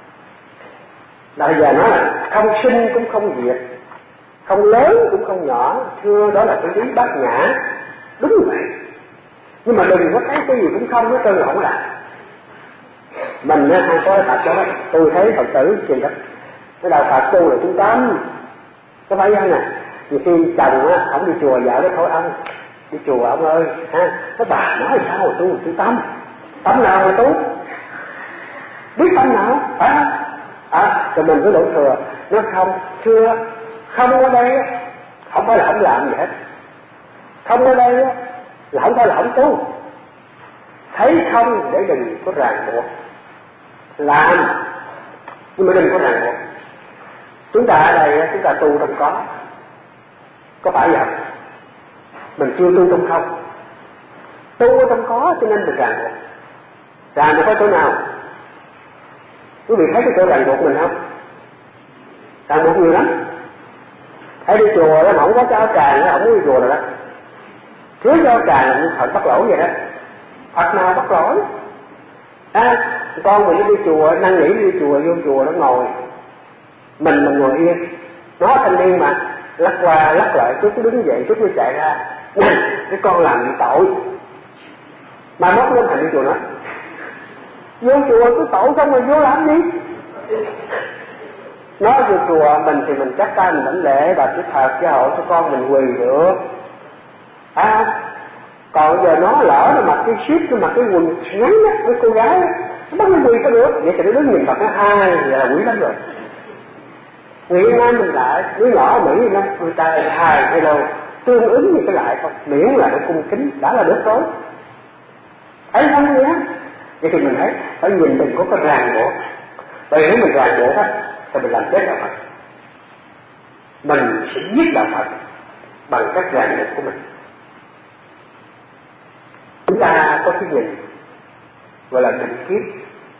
Bây giờ nói là không sinh cũng không diệt, không lớn cũng không nhỏ, thưa đó là cái lý bát nhã. Đúng vậy. Nhưng mà đừng có thấy cái gì cũng không, nó trơn là không làm. Mình không có thật đó, tôi thấy Phật tử chuyện đó. Cái đạo Phật tu là trung tâm. Có phải không nè? Vì khi chồng á, ông đi chùa vợ đó thôi ông, đi chùa ông ơi, ha, cái bà nói sao mà tu, tu tâm. Tâm nào mà tu? Biết tâm nào? Phải không? À, rồi mình cứ đổ thừa, nó không, chưa, không ở đây không phải là không làm gì hết. Không ở đây là không phải là không tu. Thấy không để đừng có ràng buộc. Làm, nhưng mà đừng có ràng buộc. Chúng ta ở đây, chúng ta tu trong có. Có phải vậy không? Mình chưa tu trong không. Tu ở trong có cho nên mình ràng buộc. Ràng buộc ở chỗ nào? Quý vị thấy cái chỗ ràng buộc mình không? Ràng buộc nhiều lắm. Thấy đi chùa đó mà không có cái áo tràng đó, không có đi chùa rồi đó. Thiếu cái áo tràng là Phật bắt lỗi vậy đó. Phật nào bắt lỗi? À, con mình đi chùa, năn nỉ đi chùa, vô chùa nó ngồi. Mình mình ngồi yên. Nó thanh niên mà, lắc qua lắc lại, chút nó đứng dậy, chút nó chạy ra. Nhanh, cái con làm gì tội. Mà mốt lên thành đi chùa nữa. Vô chùa cứ tội không mà vô làm gì? Nói vô chùa mình thì mình chắc tay mình lãnh lễ và chữ Phật gia hộ cho con mình quỳ được. À, còn giờ nó lỡ nó mặc cái ship, nó mặc cái quần ngắn á, với cô gái á, nó bắt nó quỳ có được. Vậy thì nó đứng nhìn Phật nó hai, vậy là quý lắm rồi. Nghĩ ngay mình lại, đứa nhỏ Mỹ nó người ta hài hay đâu tương ứng như cái lại không, miễn là nó cung kính đã là được rồi. Thấy không vậy á? Vậy thì mình thấy phải nhìn đừng có cái ràng buộc. Bởi nếu mình ràng buộc á thì mình làm chết đạo Phật. Mình sẽ giết đạo Phật bằng các ràng buộc của mình. Chúng ta có cái nhìn gọi là định kiếp.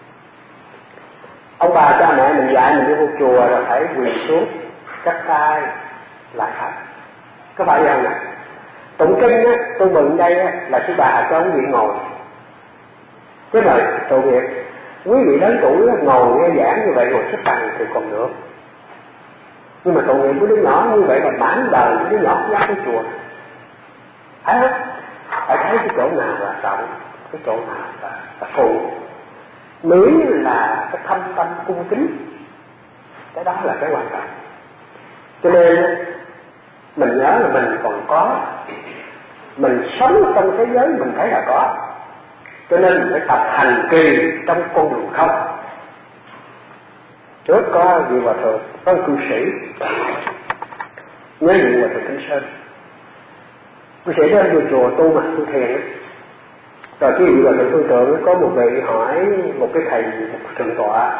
Ông bà cha mẹ mình dạy mình đi vô chùa rồi phải quỳ xuống chắp tay lại Phật. Có phải vậy không ạ? Tụng kinh á, tôi mừng đây á, là sư bà cho ông vị ngồi. Thế mà tội nghiệp, quý vị lớn tuổi á, ngồi nghe giảng như vậy ngồi xếp bằng thì còn được. Nhưng mà tội nghiệp của đứa nhỏ như vậy là mãn đời, đứa nhỏ không dám đi chùa. Phải không? thấy cái chỗ nào là trọng, cái chỗ nào là, là phụ. Miễn là cái thâm tâm cung kính, cái đó là cái quan trọng. Cho nên mình nhớ là mình còn có, mình sống trong thế giới mình thấy là có, cho nên mình phải tập hành trì trong con đường không. Trước có vị hòa thượng, có một cư sĩ, nhớ vị hòa thượng Thanh Sơn. Cư sĩ đó vô chùa tu mà tu thiền ấy. Rồi cái vị hòa thượng phương trượng có một vị hỏi một cái thầy, một thượng tọa,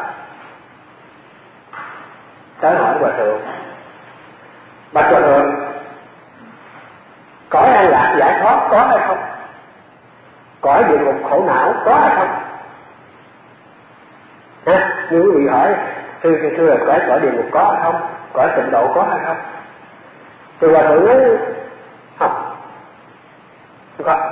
tới hỏi hòa thượng: bạch hòa thượng, cõi an lạc giải thoát có hay không? Cõi địa ngục khổ não có hay không? Ha, như quý vị hỏi, thưa thưa thưa là cõi cõi địa ngục có hay không? Cõi tịnh độ có hay không? Thì hòa thượng nói không, không có.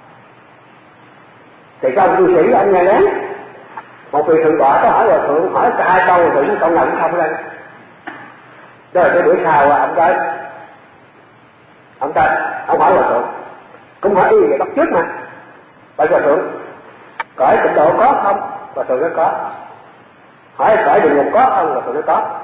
Thì các ông cư sĩ ông nghe lén, một vị thượng tọa có hỏi hòa thượng, hỏi cả hai câu, hòa thượng nói câu nào cũng không lên. Đó là cái buổi sau ông tới, ông tới, ông hỏi hòa thượng, cũng hỏi y về bắt trước mà. Bạch hòa thượng, cõi tịnh độ có không? Hòa thượng nói có. Hỏi cõi địa ngục có không? Hòa thượng nói có.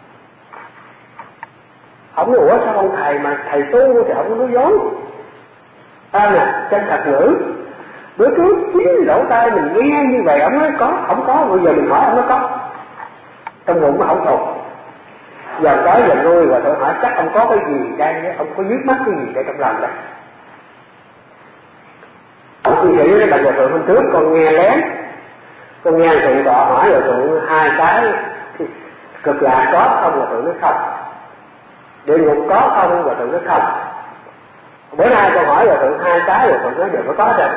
Ông nói ủa sao ông thầy mà thầy tu thì ông nói dối. À nè, chân thật ngữ. Bữa trước chính lỗ tai mình nghe như vậy, ông nói có, không có, bây giờ mình hỏi ông nói có. Trong bụng nó không thuộc. Giờ tới giờ nuôi và tôi hỏi chắc ông có cái gì đây, ông có dứt mắt cái gì đây trong lòng đây. Ông suy nghĩ là hòa thượng hôm trước con nghe lén, con nghe thượng tọa hỏi hòa thượng hai cái cực lạc có không, hòa thượng nói không. Địa ngục có không, hòa thượng nói không. Bữa nay con hỏi hòa thượng hai cái, hòa thượng nói đều có có rồi.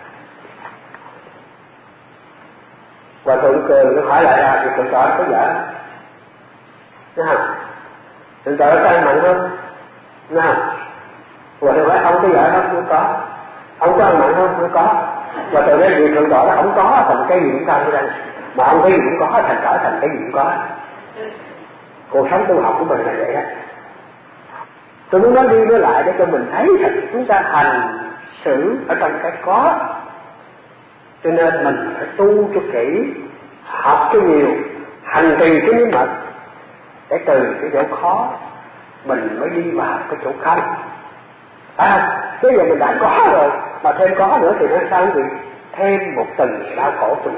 Hòa thượng cười, nó hỏi lại là thì thượng tọa có vợ thấy không? Thượng tọa có ăn mặn không? Thấy không? Hòa thượng hỏi ông có vợ không? Không có. Ông có ăn mặn không? Không có. Hòa thượng nói vì thượng tọa nó không có thành cái gì cũng không đây, mà ông cái gì cũng có thành trở thành cái gì cũng có. Cuộc sống tu học của mình là vậy đó. Tôi muốn nói đi nói lại để cho mình thấy thật chúng ta hành xử ở trong cái có. Cho nên mình phải tu cho kỹ, học cho nhiều, hành trì cái bí mật, để từ cái chỗ khó mình mới đi vào cái chỗ không. À, cái giờ mình đã có rồi mà thêm có nữa thì nó sao quý vị? Thêm một tầng đau khổ cho mình.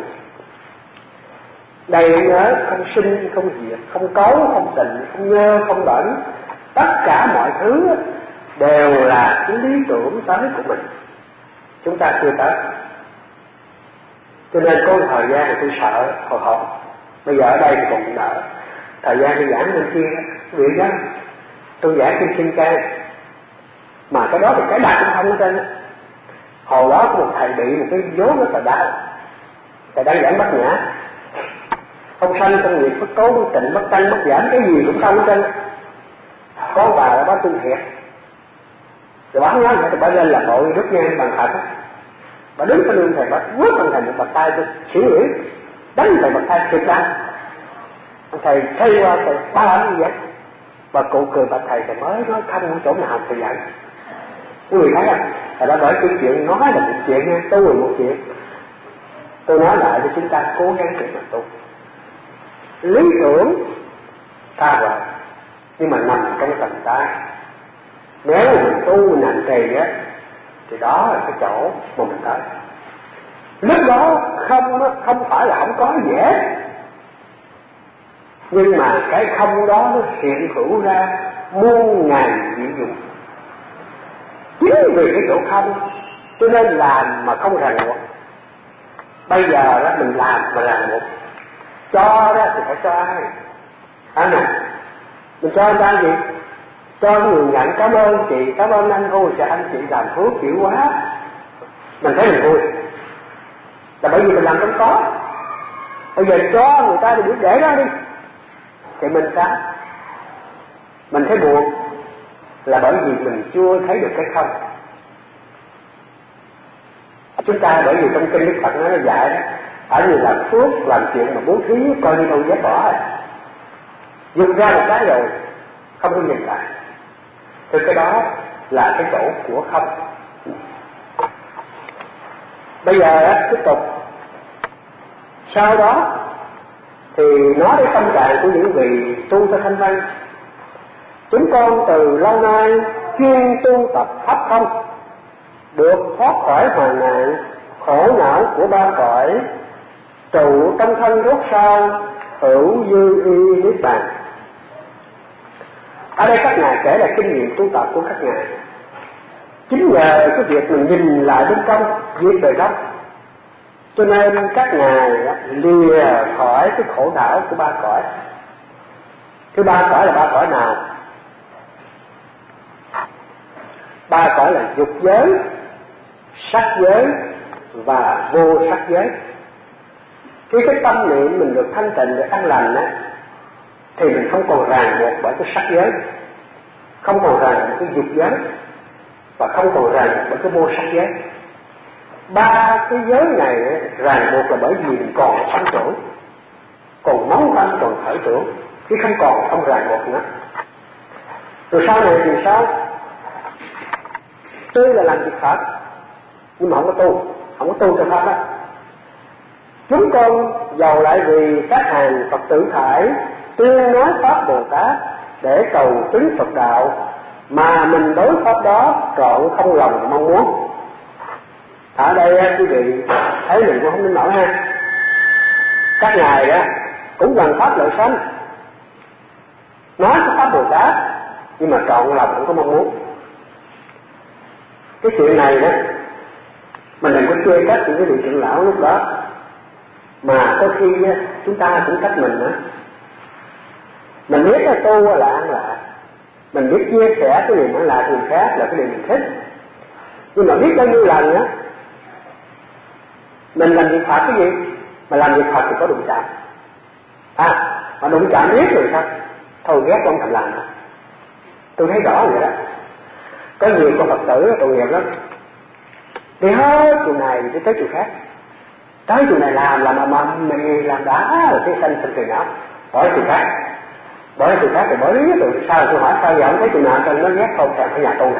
Đây nhớ không sinh, không diệt, không cấu, không tịnh, không nhơ, không bẩn. Tất cả mọi thứ đều là cái lý tưởng tới của mình. Chúng ta chưa tới. Cho nên có một thời gian mà tôi sợ hồi hộp. Bây giờ ở đây thì còn đỡ. Thời gian tôi giảng bên kia, quý vị đó, tôi giảng trên Kim Cang. Mà cái đó thì cái đặt cũng không ở trên. Hồi đó có một thầy bị một cái vố rất là đau. Thầy đang giảng Bát Nhã. Không sanh, không nghiệp, bất cố, bất tịnh, bất tăng, bất giảm, cái gì cũng không ở trên. Có bà là bác tương thiệt. Rồi bác nói thì bà lên là bội đứt ngang bằng thật. Bà đứng trên lưng thầy, bà quất bằng thầy một bật tay tôi xỉu nguyễn, đánh thầy bật tay thiệt ra. Thầy thay qua thầy ba làm như vậy. Bà cụ cười bật thầy, thầy mới nói không có chỗ nào thầy dạy. Quý vị thấy không? Thầy đã bởi cái chuyện nói là một chuyện nha, tu là một chuyện. Tôi nói lại cho chúng ta cố gắng để mà tu. Lý tưởng xa vời, nhưng mà nằm trong tầm tay. Nếu mình tu mình hành trì á, thì đó là cái chỗ mà mình tới. Lúc đó không không phải là không có dễ, nhưng mà cái không đó nó hiện hữu ra muôn ngàn dị dụng. Chính vì cái chỗ không cho nên làm mà không ràng buộc. Bây giờ đó mình làm mà ràng buộc, cho đó thì phải cho ai? À nè, mình cho anh ta gì? Cho người nhận cảm ơn chị, cảm ơn anh, ôi trời anh chị làm phước chịu quá. Mình thấy mình vui. Là bởi vì mình làm không có. Bây giờ cho người ta thì biết để đó đi. Thì mình sao? Mình thấy buồn là bởi vì mình chưa thấy được cái không. Chúng ta bởi vì trong kinh Đức Phật nó dạy đó, ở như làm phước, làm chuyện mà bố thí coi như đâu dám bỏ. Dùng ra một cái rồi không có nhìn lại. Thì cái đó là cái chỗ của không. Bây giờ tiếp tục. Sau đó thì nói đến tâm trạng của những vị tu theo thanh văn. Chúng con từ lâu nay chuyên tu tập pháp thông, được thoát khỏi hoàn nạn khổ não của ba cõi, trụ tâm thân rốt rau, hữu dư y niết bàn. Ở đây các ngài kể là kinh nghiệm tu tập của các ngài. Chính nhờ cái việc mình nhìn lại bên trong, viết đời gốc, cho nên các ngài lìa khỏi cái khổ não của ba cõi. Cái ba cõi là ba cõi nào? Ba cõi là dục giới, sắc giới và vô sắc giới. Khi cái tâm niệm mình được thanh tịnh, được an lành á, thì mình không còn ràng buộc bởi cái sắc giới, không còn ràng buộc cái dục giới, và không còn ràng buộc bởi cái vô sắc giới. Ba cái giới này ràng buộc là bởi vì mình còn sanh trưởng, còn nóng tâm, còn khởi trưởng, chứ không còn không ràng buộc nữa. Rồi sau này thì sao? Tuy là làm việc Phật nhưng mà không có tu, không có tu cho Pháp đó. Chúng con giàu lại vì các hàng Phật tử thải tuyên nói Pháp Bồ Tát để cầu chứng Phật đạo, mà mình đối Pháp đó trọn không lòng mong muốn. Ở đây quý vị thấy mình cũng không nên nổi ha. Các ngài đó cũng gần Pháp lợi sanh, nói cái Pháp Bồ Tát nhưng mà trọn lòng không có mong muốn. Cái chuyện này đó mình đừng có chê trách những cái vị trưởng lão lúc đó, mà có khi chúng ta cũng trách mình nữa. Mình biết là tu là ăn lạ, mình biết chia sẻ cái điều ăn lạ người khác là cái điều mình thích, nhưng mà biết bao nhiêu lần á mình làm việc Phật cái gì mà làm việc Phật thì có đụng chạm, à mà đụng chạm biết rồi sao? Thôi ghét con thầm làm. Tôi thấy rõ vậy đó. Có nhiều con Phật tử tội nghiệp lắm, đi hết chùa này đi tới chùa khác, tới chùa này làm làm mà mày làm đã rồi cái sanh sanh cười não, bỏ chùa khác, bỏ chùa khác rồi bỏ lý rồi sao? Tôi hỏi sao giờ không thấy chùa nào sao nó ghét không thèm cái nhà tu này.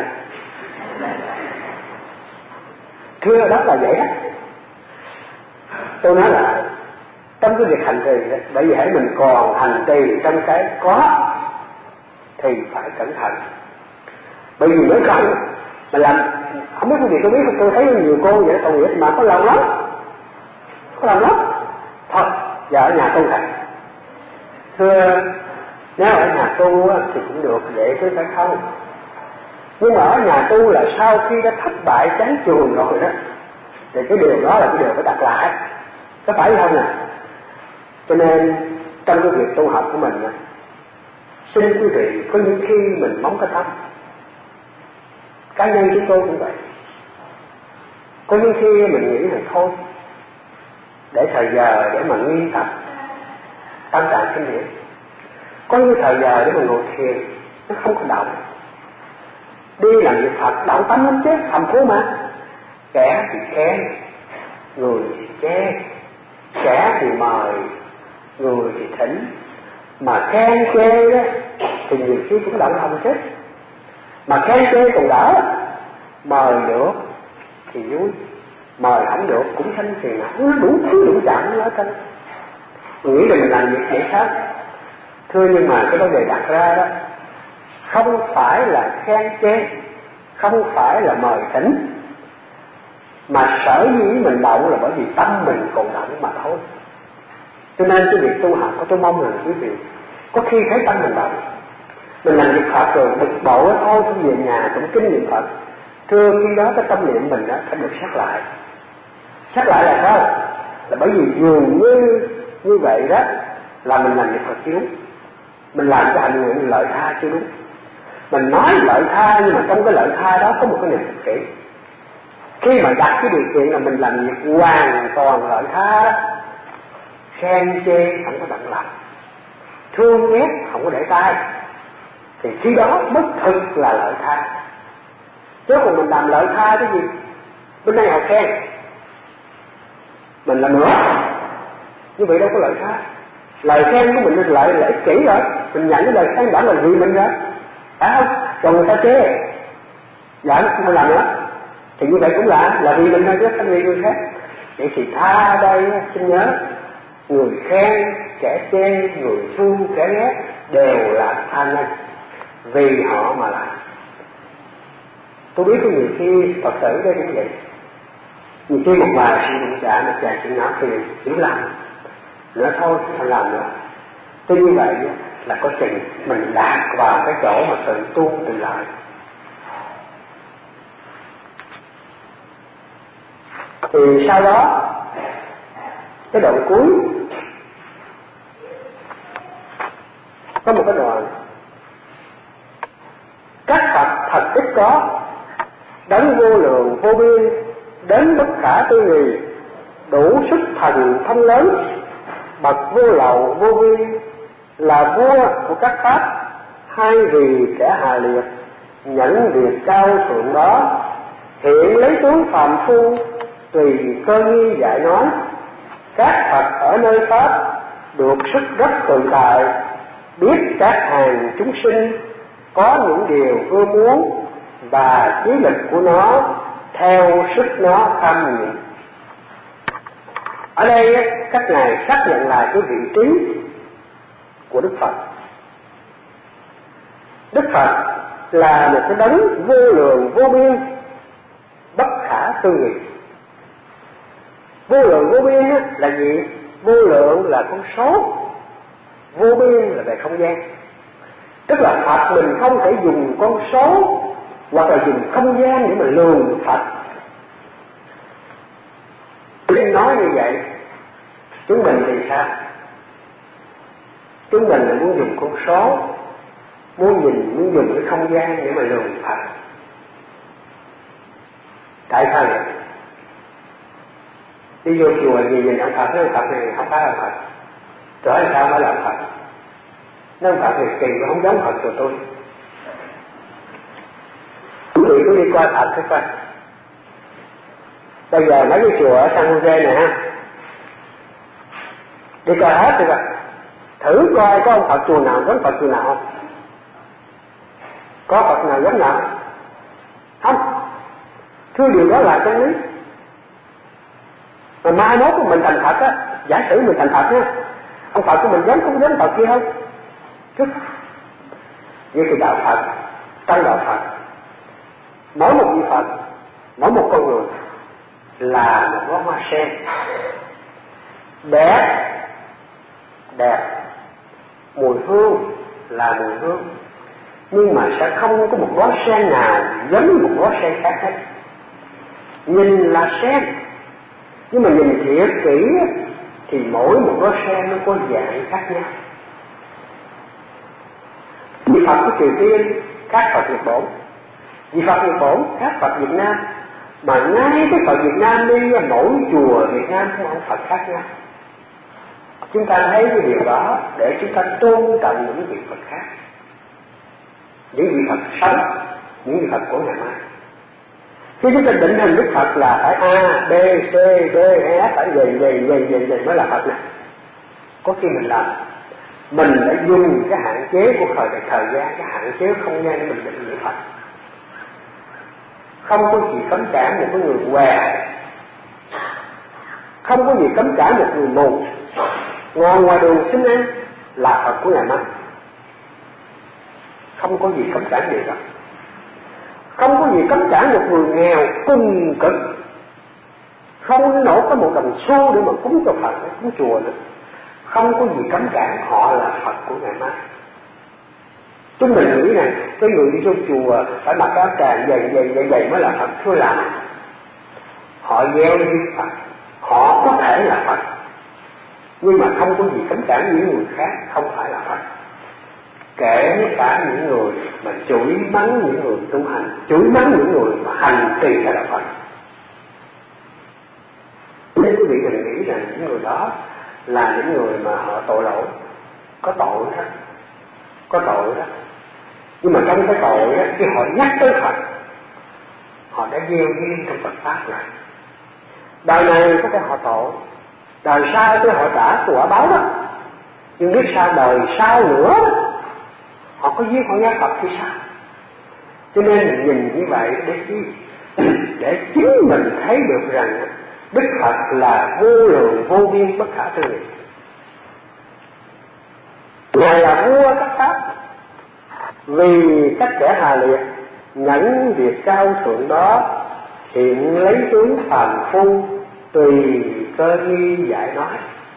Thưa đó là vậy đó. Tôi nói là trong cái việc hành trì đó, bởi vì hãy mình còn hành trì trong cái có thì phải cẩn thận. Bởi vì nếu không mà làm, không biết cái gì tôi biết, tôi thấy nhiều cô vậy tội nghiệp mà có lòng lắm, có lòng lắm. Thôi giờ ở nhà tu thật. Thưa, nếu ở nhà tu thì cũng được vậy chứ phải không? Nhưng mà ở nhà tu là sau khi đã thất bại chán chường rồi đó, thì cái điều đó là cái điều phải đặt lại, có phải không nè? Cho nên trong cái việc tu học của mình đó, xin quý vị có những khi mình mong cái tâm, cá nhân chúng tôi cũng vậy. Có những khi mình nghĩ là thôi, để thời giờ để mà nghiên tập tâm trạng kinh điển. Có những thời giờ để mà ngồi thiền, nó không có động. Đi làm việc Phật động tâm lắm chứ, thầm phú mà. Kẻ thì khen, người thì chê, kẻ thì mời, người thì thỉnh. Mà khen chê đó thì nhiều khi cũng động lòng chứ. Mà khen chê còn đỡ, mời được thì vui, mời không được cũng sanh phiền não, đủ thứ đủ chạm nói chân. Mình nghĩ là mình làm việc vậy sao? Thưa, nhưng mà cái vấn đề đặt ra đó không phải là khen chê, không phải là mời thỉnh, mà sở dĩ mình động là bởi vì tâm mình còn động mà thôi. Cho nên cái việc tu học của tôi mong là quý vị có khi thấy tâm mình động, mình làm việc Phật rồi bực bội thôi, tôi về nhà cũng kinh nghiệm Phật. Thưa, khi đó cái tâm niệm mình đó phải được xét lại. Xét lại là sao? Là bởi vì dường như như vậy đó là mình làm việc Phật chưa đúng, mình làm cái hành nguyện lợi tha chưa đúng. Mình nói lợi tha nhưng mà trong cái lợi tha đó có một cái niềm thực kỷ. Khi mà đặt cái điều kiện là mình làm việc hoàn toàn lợi tha đó, khen chê không có động lòng, thương ghét không có để tay, thì khi đó mới thực là lợi tha. Chứ còn mình làm lợi tha cái gì? Bên đây họ khen, mình làm nữa, như vậy đâu có lợi tha. Lời khen của mình là lợi lợi ích kỷ rồi, mình nhận cái lời khen đó là vì mình rồi, phải không? Còn người ta chê, dạ không làm nữa, thì như vậy cũng là là vì mình thôi chứ không vì người khác. Vậy thì tha đây xin nhớ, người khen kẻ chê, người thương kẻ ghét đều là tha nhân, vì họ mà làm. Tôi biết có nhiều khi Phật tử đây cũng vậy, nhiều khi một vài sự đụng chạm, một vài chuyện não phiền chỉ làm nữa thôi, không làm nữa. Tuy như vậy là có chừng mình đạt vào cái chỗ mà tự tu tự lợi. Thì sau đó cái đoạn cuối có một cái đoạn: các Phật thật ít có, đấng vô lượng vô biên, đến bất khả tư nghì, đủ sức thần thông lớn, bậc vô lậu vô vi, là vua của các pháp, hay vì kẻ hà liệt, nhẫn việc cao thượng đó, hiện lấy tướng phàm phu, tùy cơ nghi dạy nói. Các Phật ở nơi pháp, được sức rất tự tại, biết các hàng chúng sinh có những điều ưa muốn, và chí lực của nó theo sức nó tham nhiệm. Ở đây các ngài xác nhận lại cái vị trí của Đức Phật. Đức Phật là một cái đấng vô lượng vô biên, bất khả tư nghị. Vô lượng vô biên là gì? Vô lượng là con số, vô biên là về không gian. Tức là Phật mình không thể dùng con số hoặc là dùng không gian để mà lường Phật. Nên nói như vậy, chúng mình thì sao? Chúng mình là muốn dùng con số, muốn nhìn, muốn dùng cái không gian để mà lường Phật. Tại sao vậy? Đi vô chùa gì nhìn ông Phật, nói ông Phật này không phải là Phật, trở làm sao mới là Phật? Nói ông Phật này kỳ mà không giống Phật của tôi. Quý vị có đi qua Phật hay không? Bây giờ mấy cái chùa ở San Jose này ha, đi coi hết rồi rồi, thử coi có ông Phật chùa nào giống Phật chùa nào không? Có Phật nào giống nào? Không. Thưa điều đó là chân lý. Mà mai mốt của mình thành Phật á, giả sử mình thành Phật nha, ông Phật của mình giống cũng giống Phật kia không? Chứ vậy thì đạo Phật, trong đạo Phật, mỗi một vị Phật, mỗi một con người là một bó hoa sen đẹp, đẹp, mùi hương là mùi hương, nhưng mà sẽ không có một bó sen nào giống một bó sen khác hết. Nhìn là sen, nhưng mà nhìn thiệt kỹ thì mỗi một bó sen nó có dạng khác nhau. Vị Phật của Triều Tiên khác Phật Nhật Bản, vị Phật Nhật Bản khác Phật Việt Nam, mà ngay cái Phật Việt Nam đi mỗi chùa Việt Nam cũng không Phật khác nhau. Chúng ta thấy cái điều đó để chúng ta tôn trọng những vị Phật khác, những vị Phật sống, những vị Phật của ngày mai. Khi chúng ta định hình Đức Phật là phải A, B, C, D, E, F, phải gì, gì, gì, gì, gì mới là Phật này. Có khi mình làm, mình đã dùng cái hạn chế của thời thời gian, cái hạn chế không gian để mình định nghĩa Phật. Không có gì cấm cản một cái người què, không có gì cấm cản một người mù ngồi ngoài đường xin ăn là Phật của ngày mai. Không có gì cấm cản điều đó. Không có gì cấm cản một người nghèo cùng cực, không nổ có một đồng xu để mà cúng cho Phật, cúng chùa nữa. Không có gì cấm cản họ là Phật của ngày mai. Chúng mình nghĩ rằng cái người đi vô chùa phải mặc áo tràng dày dày dày dày mới là Phật. Thưa làm, họ gieo như Phật, họ có thể là Phật, nhưng mà không có gì cấm cản những người khác không phải là Phật. Kể cả những người mà chửi mắng những người tu hành, chửi mắng những người mà hành trì là Phật. Nên quý vị đừng nghĩ rằng những người đó là những người mà họ tội lỗi, có tội đó, có tội đó. Nhưng mà trong cái tội đó, khi họ nhắc tới Phật, họ đã gieo duyên trong Phật pháp này. Đời này có thể họ tội, đời sau thì họ trả quả báo đó. Nhưng biết sao đời sau nữa đó, họ có duyên họ nhắc Phật thì sao? Cho nên mình nhìn như vậy để chi? Để chính mình thấy được rằng Đức Phật là vô lượng vô biên bất khả tư nghị. Ngài là vua các pháp, vì các kẻ hà liệt nhẫn việc cao thượng đó, hiện lấy tướng phàm phu tùy cơ nghi giải nói.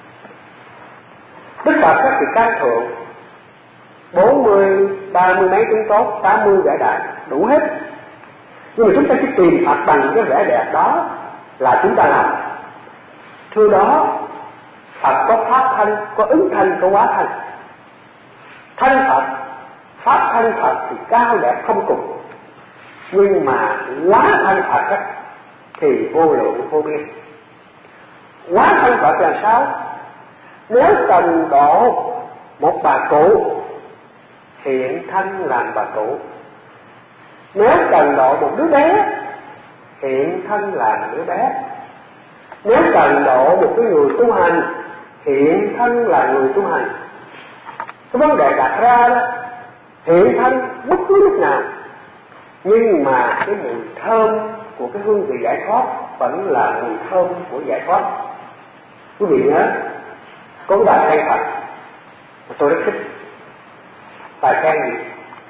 Đức Phật các vị cao thượng bốn mươi, ba mươi mấy tướng tốt, tám mươi vẻ đại đủ hết. Nhưng mà chúng ta chỉ tìm Phật bằng cái vẻ đẹp đó là chúng ta làm. Thưa đó, Phật có pháp thân, có ứng thân, có hóa thân. Thân Phật, pháp thân Phật thì cao đẹp không cùng, nhưng mà hóa thân Phật ấy, thì vô lượng vô biên. Hóa thân Phật là sao? Nếu cần độ một bà cụ, hiện thân làm bà cụ. Nếu cần độ một đứa bé, hiện thân làm đứa bé. Nếu cần độ một cái người tu hành, hiện thân là người tu hành. Cái vấn đề đặt ra đó, hiện thân bất cứ lúc nào, nhưng mà cái mùi thơm của cái hương vị giải thoát vẫn là mùi thơm của giải thoát. Quý vị nhớ, có cái bài khen Phật mà tôi rất thích. Bài khen gì?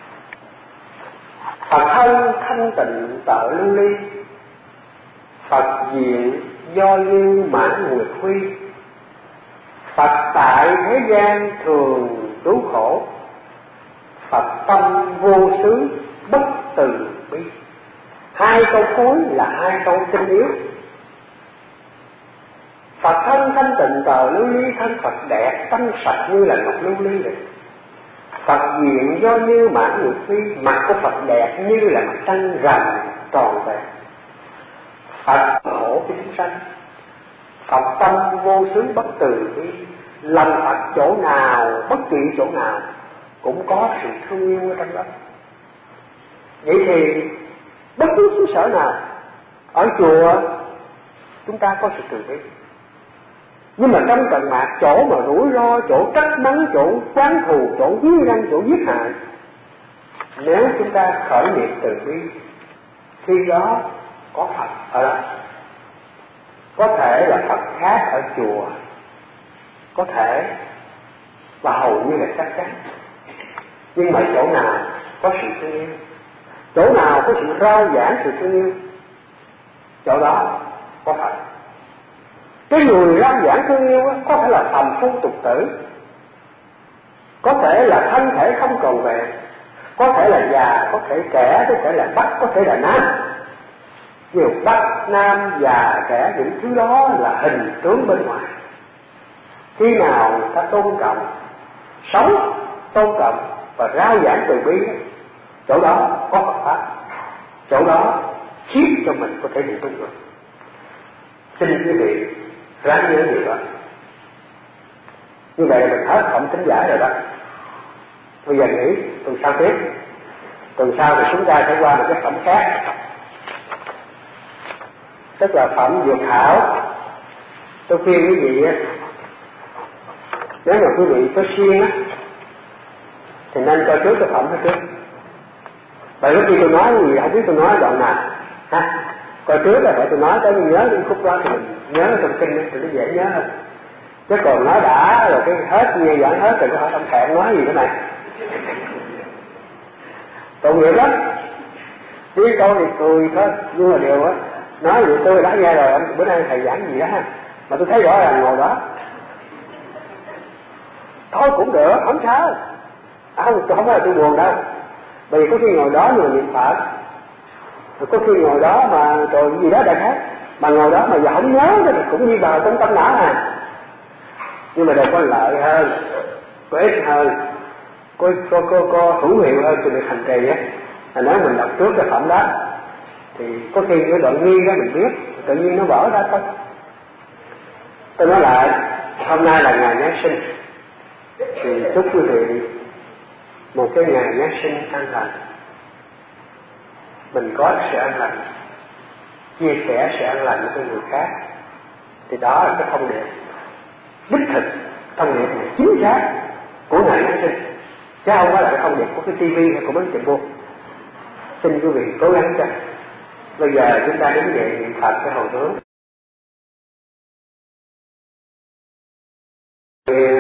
Phật thân thanh tịnh tợ lưu ly, Phật diện do như mãn nguyệt huy, Phật tại thế gian thường cứu khổ, Phật tâm vô xứ bất từ bi. Hai câu cuối là hai câu tinh yếu. Phật thân thanh tịnh tờ lưu ly, thân Phật đẹp tâm sạch như là ngọc lưu ly vậy. Phật diện do như mãn nguyệt huy, mặt của Phật đẹp như là mặt trăng rằm tròn vẹn. Phật khổ cái chúng sanh, Phật tâm vô xứ bất từ bi. Lòng Phật chỗ nào, bất kỳ chỗ nào cũng có sự thương yêu ở trong đó. Vậy thì bất cứ xứ sở nào, ở chùa chúng ta có sự từ bi, nhưng mà trong trận mạc, chỗ mà rủi ro, chỗ trách mắng, chỗ oán thù, chỗ hiếp răng, chỗ giết hại, nếu chúng ta khởi niệm từ bi, khi đó có Phật ở đó. Có thể là Phật khác ở chùa, có thể và hầu như là chắc chắn, nhưng mà chỗ nào có sự thương yêu, chỗ nào có sự rao giảng sự thương yêu, chỗ đó có Phật. Cái người rao giảng thương yêu đó, có thể là phàm phu tục tử, có thể là thân thể không còn vẹn, có thể là già, có thể trẻ, có thể là bắc, có thể là nam. Nhiều bắc, nam, già, trẻ, những thứ đó là hình tướng bên ngoài. Khi nào người ta tôn trọng, sống tôn trọng và rao giảng từ bi, chỗ đó có Phật pháp, chỗ đó khiến cho mình có thể bị đúng được. Xin quý vị ráng nhớ gì đó. Như vậy là mình hết phẩm tính giải rồi đó. Bây giờ nghĩ tuần sau tiếp. Tuần sau thì chúng ta sẽ qua một cái phẩm khác, tức là phẩm dược thảo. Tôi khuyên quý vị á, nếu mà quý vị có siêng á thì nên coi trước cái phẩm đó trước. Bởi lúc khi tôi nói gì không biết tôi nói đoạn nào ha, coi trước là phải tôi nói tới mình nhớ những khúc đó thì mình nhớ trong kinh thì nó dễ nhớ hơn. Chứ còn nói đã rồi cái hết nghe giảng hết rồi có hỏi ông thẹn nói gì nữa này, tội nghiệp lắm. Tiếng câu thì cười thôi, nhưng mà điều á nói vậy tôi đã nghe rồi, bữa nay thầy giảng gì đó ha, mà tôi thấy rõ ràng ngồi đó thôi cũng được, không sao. À, không, không phải là tôi buồn đâu, bởi vì có khi ngồi đó nhưng mà niệm Phật, rồi có khi ngồi đó mà rồi gì đó đại khác, mà ngồi đó mà giờ không nhớ thì cũng đi vào trong tâm não à. Nhưng mà đều có lợi hơn, có ích hơn, có có có, có hữu hiệu hơn cho việc hành trì á. Là nếu mình đọc trước cái phẩm đó thì có khi cái đoạn nghi đó mình biết, tự nhiên nó vỡ ra thôi. Tôi nói lại, hôm nay là ngày Giáng sinh, thì chúc quý vị một cái ngày Giáng sinh an lành. Mình có sự an lành, chia sẻ sự an lành với người khác, thì đó là cái thông điệp đích thực, thông điệp này chính xác của ngày Giáng sinh, chứ không phải là cái thông điệp của cái tivi hay của mấy tiệm buôn. Xin quý vị cố gắng cho. Bây giờ chúng ta đứng dậy niệm Phật cái hồi hướng. Nguyện